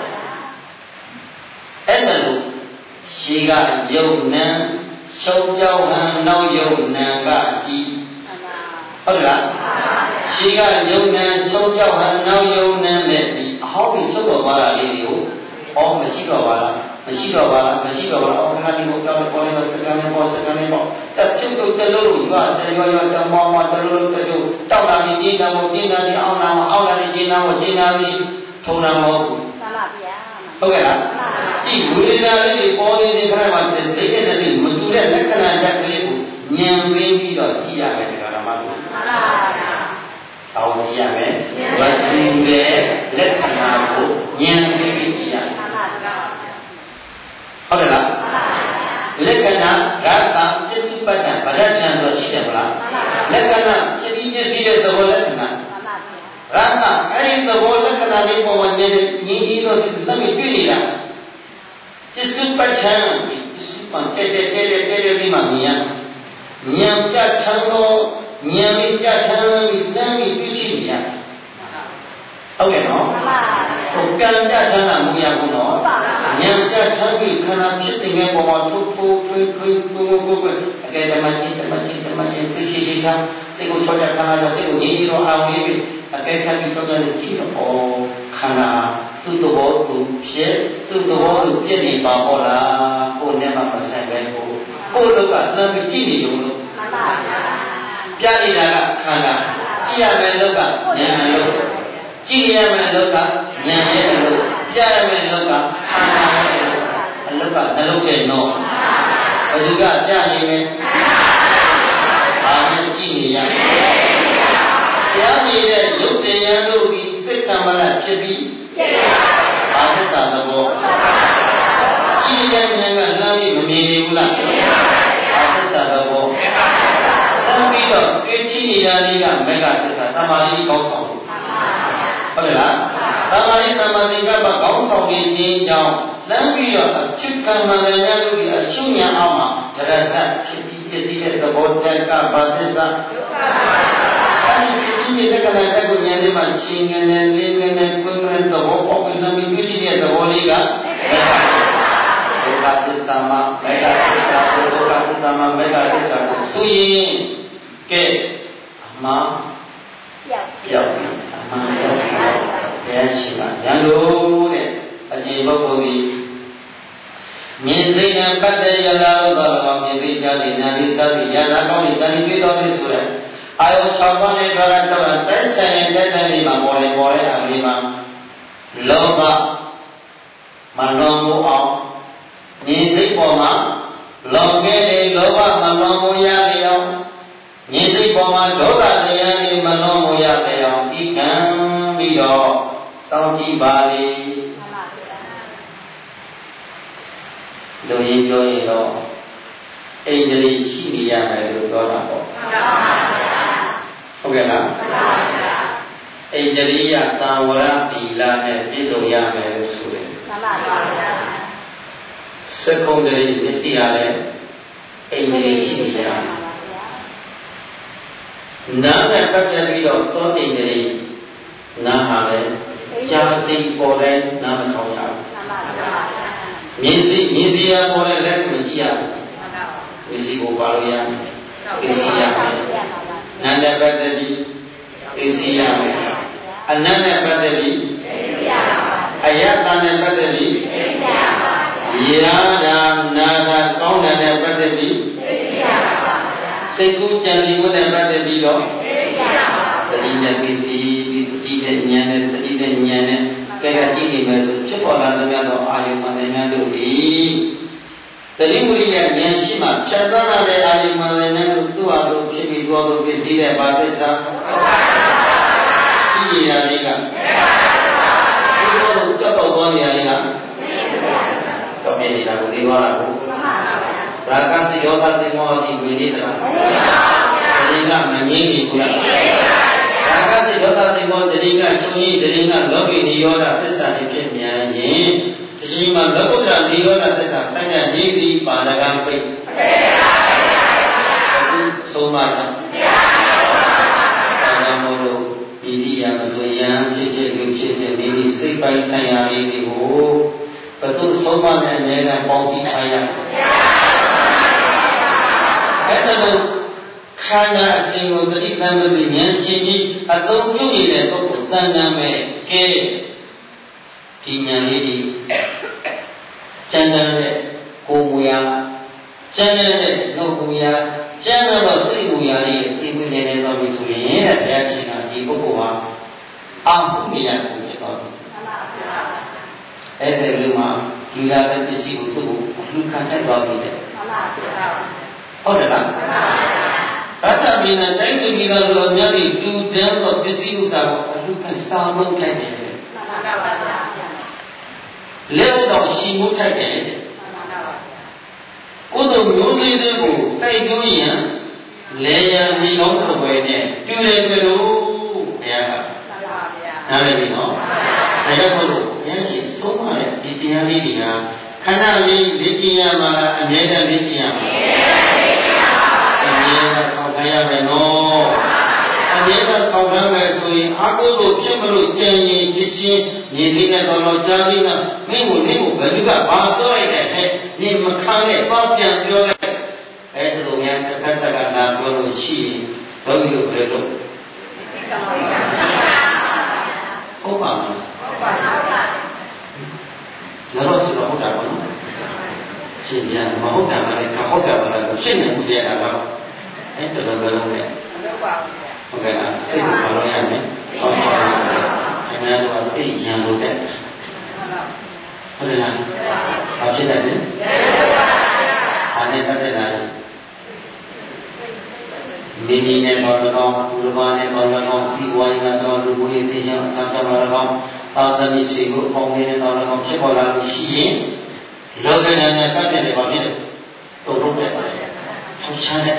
အဲ့ဒါလို့ရှိကယုံနံချုပ်ကြောင်းဟန်နောက်ယုံနံကကြည်ဟုတ်လားရှိကယုံနံချုပ်ကြောင်းဟန်နောက်ယုံနံနဲ့ဒီအဟောင်းကြီးချုပ်တော်သွားတာလေးတွေကိုမရှိတော့ပါလားခဏလေးကိုကြောက်ပေါ်နေတော့စကန်နေပေါ်တက်ပြုတ်တုတ်တလို့ရွာတရွာတမောင်းတလို့တလို့တောက်လာနေကျင်းတာအောင်လာနေကျင်းတာပြီးထုံတာမဟုတ်ဘူးမှန်ပါဗျာဟုတ်ကဲ့လားကြည့်ဝေဒနာလေးတွေပေါ်နေတဲ့ခါမှာစိတ်နဲ့စိတ်မတူတဲ့လက္ခဏာဓာတ်ကလေးကိုဉာဏ်ပေးပြီးတော့ကြည့်ရမယ်ဒီကရမတို့မှန်ပါဗျာအောင်းကြည့်ရမယ်ဝတ္ထုရဲ့လက္ခဏာကိုဉာဏ်ပေးပြီးကြည့်ရမယ်မှန်ပါဗျာဟုတ်တယ်လားလက္ခဏာရတ္တပစ္စုပ္ပတ္တဗဒ္ဒချံဆိုရှိတယ်မလားလက္ခဏာဖြစ်ပြီးမျက်စိရဲ့သဘောလက္ခဏာရတ္တအဲ့ဒီသဘောလက္ခဏာလေးပေါ်မှာဉာဏ်ကြီးတော့လက်မတွေ့နေတာပစ္စုပ္ပတ္တပစ္စုပ္ပန်တဲ့ဒီမှာမြင်ရဉာဏ်ပြတ်ချမ်းတော့ဉာဏ်လေးပြတ်ချမ်းပြီးတန်းပြီးတွေ့ရှိနေရဟုတ်ကဲ့နော်ဟိုကံပြတ်ချမ်းတာမရဘူးနော်ဉာဏ်ပြတ်ချမ်းပြီးခန္ဓာဖြစ်စဉ်ရဲ့ပေါ်မှာထိုးထွေးအကဲဓမ္မချင်းစိတ်ရှိချမ်းစိတ်ကိုချောချခန္ဓာရောစိတ်ကိုငြိမ်းရောအောင်လေးပြီးအကဲခတ်ပြီးချောချကြည့်တော့ခန္ဓာသူ့သဘောသူဖြစ်သူ့သဘောသူပြည့်နေပါဟောလားကိုယ်နဲ့မှမဆိုင်ပဲကိုလောကလမ်းပြီးကြည့်နေလို့မှန်ပါဗျာပြနေတာကခန္ဓာကြည့်ရမယ်လောကဉာဏ်လို့ကြည့်ရမယ်လောကဉာဏ်ရဲ့လို့ပြရမယ်လောကခန္ဓာရဲ့အလောကနှလုံးထဲနော်ဘယ်သူကပြနေမယ်နဲ့ကြည့်နေရတရားနေတဲ့ရုပ်တရားတို့ဒီစိတ်ကံမလားဖြစ်ပြီးဘာသစ္စာသဘောကြည့်တဲ့ဉာဏ်ကလမ်းပြီးမမြင်ဘူးလားဘာသစ္စာသဘောဆက်ပြီးတော့တွေ့ကြည့်နေတာလေးကမေဃသစ္စာသမာဓိကောင်းဆောင်ဟုတ်တယ်လားသမာဓိသမာဓိကကောင်းဆောင်နေခြင်းကြောင့်လမ်းပြီးတော့အချစ်ကံမှန်တဲ့တို့ဒီအရှုဉာဏ်အောင်မှာဇရတဖြစ်ပြီးဖြစ်စီတဲ့သဘောတက်ကဘာသစ္စာအဲဒီဖြစ်စီတဲ့ကဏ္ဍတက်ကိုဉာဏ်နဲ့မှရှင်းငယ်နဲ့လေးငယ်နဲ့ကွင်းငယ်သဘောပေါက်ပြီးလမ်းပြီးတွေ့ကြည့်တဲ့သဘောလေးကဒုက္ခသစ္စာမှာမေဃသစ္စာကိုဒုက္ခသစ္စာမှာမေဃသစ္စာကိုဆိုရင်ကဲအမှားရောက်အမှားရောက်တရားရှိပါရန်လို့တဲ့အကျေပုဂ္ဂိုလ်ကြီးမြင်စိတ်နဲ့ပတ်သက်ရလာတော့တော့မြင်သိကြတဲ့နာရီစသည်ရနာကောင်းတဲ့တဏှိပြတော်လေးဆိုတဲ့အာယု6ပါးနဲ့တော့တော့တိုက်ဆိုင်တဲ့တဲ့လေးမှာပေါ်တဲ့အလေးမှာလောဘမလွန်မှုအောင်မြင်စိတ်ပေါ်မှာလောင်ခဲ့တဲ့လောဘမလွန်မှုရတဲ့အောင်မြင်စိတ်ပေါ်မှာဒေါသတရားတွေမလွန်မှုရတဲ့အောင်ဤကံပြီးတော့စောင့်ကြည့်ပါလေလူရင်းပြောရင်တော့အိန္ဒြေရှိနေရမယ်လို့ပြောတာပေါ့ဟုတ်ကဲ့လားအိန္ဒြေယသာဝရသီလနဲ့ပြည့်စုံရမယ်လို့ဆိုတယ်စကုံတရေမျက်စိရလဲအိန္ဒြေရှိနေရနားနဲ့ပတ်သက်ပြီးတော့သောအိန္ဒြေနားဟာလဲကြာစိတ်ပေါ်တဲ့နားမထောင်ရဘူးမြင်စီရပေါ်တဲ့လက်ကိုကြည့်ရဘူးဝိစီကိုပါလို့ရမယ်ဝိစီရမယ်နာနဲ့ပတ်သက်ပြီးဝိစီရမယ်အနတ်နဲ့ပတ်သက်ပြီးအယတနဲ့ပတ်သက်ပြီးရာဒါနာဒါကောင်းတယ်နဲ့ပတ်သက်ပြီးစိတ်ကူးကြံစီမှုနဲ့ပတ်သက်ပြီးတော့တတိနဲ့ဝိစီတတိနဲ့ဉာဏ်နဲ့တတိနဲ့ဉာဏ်နဲ့ကဲကြည့်နေမယ်ဆိုဖြစ်ပေါ်လာသမျှသောအာယုမှန်တဲ့ဉာဏ်တို့သည်တတိမူရိယဉာဏ်ရှိမှဖြတ်သန်းလာတဲ့အာယုမှန်တဲ့ဉာဏ်တို့သူ့ဟာသူဖြစ်ပြီးသွားလို့ဖြစ်စီတဲ့ဘာသစ္စာကြည့်ရတာလေးကဒီလိုကြောက်တော့သွားနေရလေးကတော့မြင်နေတာကိုသိသွားတာကိုရာဂစိယောသစိမောတိဝိနိတရာဒီကမငင်းနေဘူးလားရာဂစိယောသစိမောတတိကချုပ်ကြီးတတိကလောဘိနိရောဓသစ္စာဖြစ်မြန်ရင်ဒီမှာလောကုတ္တရာနိရောဓသစ္စာဆိုင်ရနေပြီးပါဏကံပိတ်ဆုံးမတာဘာမို့လို့ဒီဒီရမဆိုရန်ဖြစ်ဖြစ်လူဖြစ်ဖြစ်မိမိစိတ်ပိုင်းဆိုင်ရာလေးတွေကိုဘယ်သူဆုံးမနဲ့အများနဲ့ပေါင်းစည်းထားရအဲ့ဒါလို့ခန္ဓာအစဉ်ကိုတတိတံပတိဉာဏ်ရှိပြီးအသုံးပြုနေတဲ့ပုဂ္ဂိုလ်တဏ္ဍာမဲ့ကဲဒီဉာဏ်လေးဒီကျန်တဲ့ကိုယ်မူရာကျန်တဲ့နှုတ်မူရာကျန်တော့စိတ်မူရာလေးသိဝင်နေတယ်တော့ပြီဆိုရင်တဲ့ဘုရားရှင်ကဒီပုဂ္ဂိုလ်ဟာအာဟုမရကိုဖြစ်တော့အဲ့ဒီလိုမှဒီလာတဲ့ပစ္စည်းကိုသူ့ကိုလူခံတတ်သွားပြီတဲ့ဟုတ်တယ်လားဘတ်တမင်းနဲ့တိုင်းပြည်ကလူအများကြီးလူတန်းတော့ပစ္စည်းဥစ္စာကိုအလူခံစားလို့ခိုင်းတယ်လက်တော့ရှိမှုထိုက်တယ်ကိုယ်တို့မျိုးစေ့တွေကိုတိုက်တွန်းရင်လေရန်မိကောင်းတစ်ပွဲနဲ့တူတယ်တွေ့လို့ဘုရားကနားလည်ပြီနော်ဒါကြောင့်မို့လို့ဉာဏ်ရှိဆုံးမတဲ့ဒီတရားလေးတွေကခန္ဓာလေးလေ့ကျင့်ရမှာလားအမြဲတမ်းလေ့ကျင့်ရမှာအမြဲတမ်းဆောင်ထားရမယ်နော်အမြဲတမ်းဆောင်ထားမယ်ဆိုရင်အကုသိုလ်ဖြစ်မလို့ကြံရင်ဖြစ်ချင်းမြင်သိတဲ့တော်ကြားသိတာမင်းကိုဘယ်သူကဘာပြောလိုက်တဲ့ဟဲ့နင်မခံနဲ့တော့ပြန်ပြောလိုက်အဲ့ဒါလိုများတစ်ဖက်ကလာပြောလို့ရှိရင်ဘယ်လိုလဲလို့ဟုတ်ပါမလားဟုတ်ပါတော့ဆိုတော့ဟုတ်တာပါနော်ရှင်းပြမဟုတ်တာကလည်းဟုတ်တာပါလားရှင်းနေမှုတရားကတော့အဲ့တော်တော်လုံးနဲ့ဟုတ်ကဲ့လားစိတ်ကိုဘာလို့ရမလဲဟုတ်ပါဘူးခင်ဗျားတို့ကသိရန်လို့တဲ့ဟုတ်တယ်လားဘာဖြစ်တယ်လဲဘာနဲ့ပတ်သက်တာလဲမမိနဲ့တော်တော်ဘုရားနဲ့တော်တော်စီဝိုင်းလာတော်လူကိုသိချင်အကြောင်းတော်တော်သာသမီစီကိုပေါင်းနေတဲ့တော်တော်ဖြစ်ပေါ်လာလို့ရှိရင်လောကနာနဲ့ပတ်သက်တယ်ဘာဖြစ်လဲတုံ့ထုတ်တယ်ထုတ်ချတယ်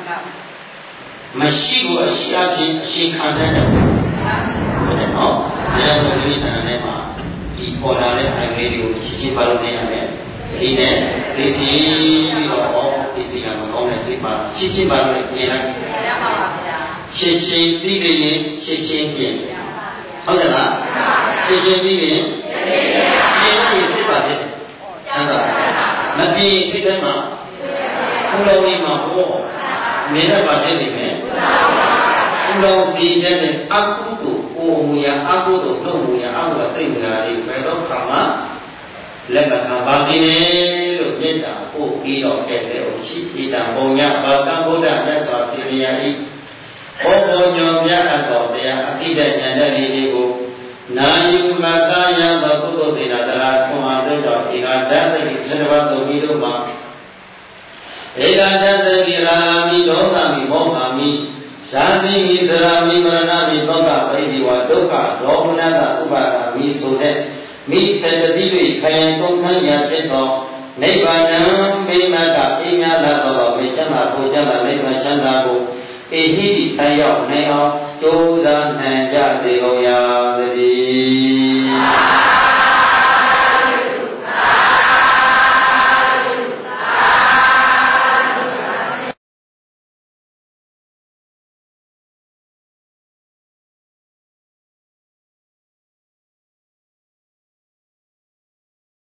မရှိဘူးအရှိအချင်းအရှိခံတဲ့ဟုတ်တယ်နော်ဒါကြောင့်ဒီတဏ္ဍာနဲ့မှာဒီပေါ်လာတဲ့အိုင်လေးတွေကိုချစ်ပါလို့နေရမယ်ဒီနဲ့သိစီပြီးတော့သိစီကမကောင်းတဲ့စိတ်ပါချစ်ပါလို့ပြင်လိုက်ရပါပါဗျာရှင်းရှင်းပြီးရင်ရှင်းရှင်းပြင်ဟုတ်တယ်လားရှင်းရှင်းပြီးရင်ပြင်ရင်စိတ်ပါဖြစ်ချမ်းသာမပြင်စိတ်ထဲမှာဘုလုံးကြီးမှာဟောနေရပါဖြစ်နေမယ်ဘုလုံးစီတဲ့အကုသို့ကိုမူရအကုသို့လုပ်မူရအကုသို့စိတ်ဝင်လာတယ်ဘယ်တော့ခါမှလက်ကံပါစီနေလို့မေတ္တာပို့ပြီးတော့ခဲ့တယ်။ရှိဣတံပုံညဘာတံဗုဒ္ဓမြတ်စွာဘုရား၏ဘောဘောညောမြတ်အပ်တော်တရားအတိတ်ဉာဏ်တဲ့တွေကိုနာယူမသာယသောပုဂ္ဂိုလ်စေနာတရာဆုံးအားတို့တော်ဧကဓာတတိသတ္တဝတ္တုမိတို့မှာဧကဓာတတိရာမိဒေါသမိမောဟမိဇာတိမိသရာမိမရဏမိသောကပရိဒီဝဒုက္ခဒေါမနတဥပါဒမိဆိုတဲ့မိစေတတိတွေခယံသုံးခန်းရဖြစ်သောနိဗ္ဗာန်မိမကအိညာလာသောမေချမ်းသာပူဇမ်းသာနိဗ္ဗာန်ချမ်းသာကိုအေဟိဆိုင်ရောက်နိုင်အောင်ကြိုးစားနိုင်ကြစေကုန်ရာသတည်း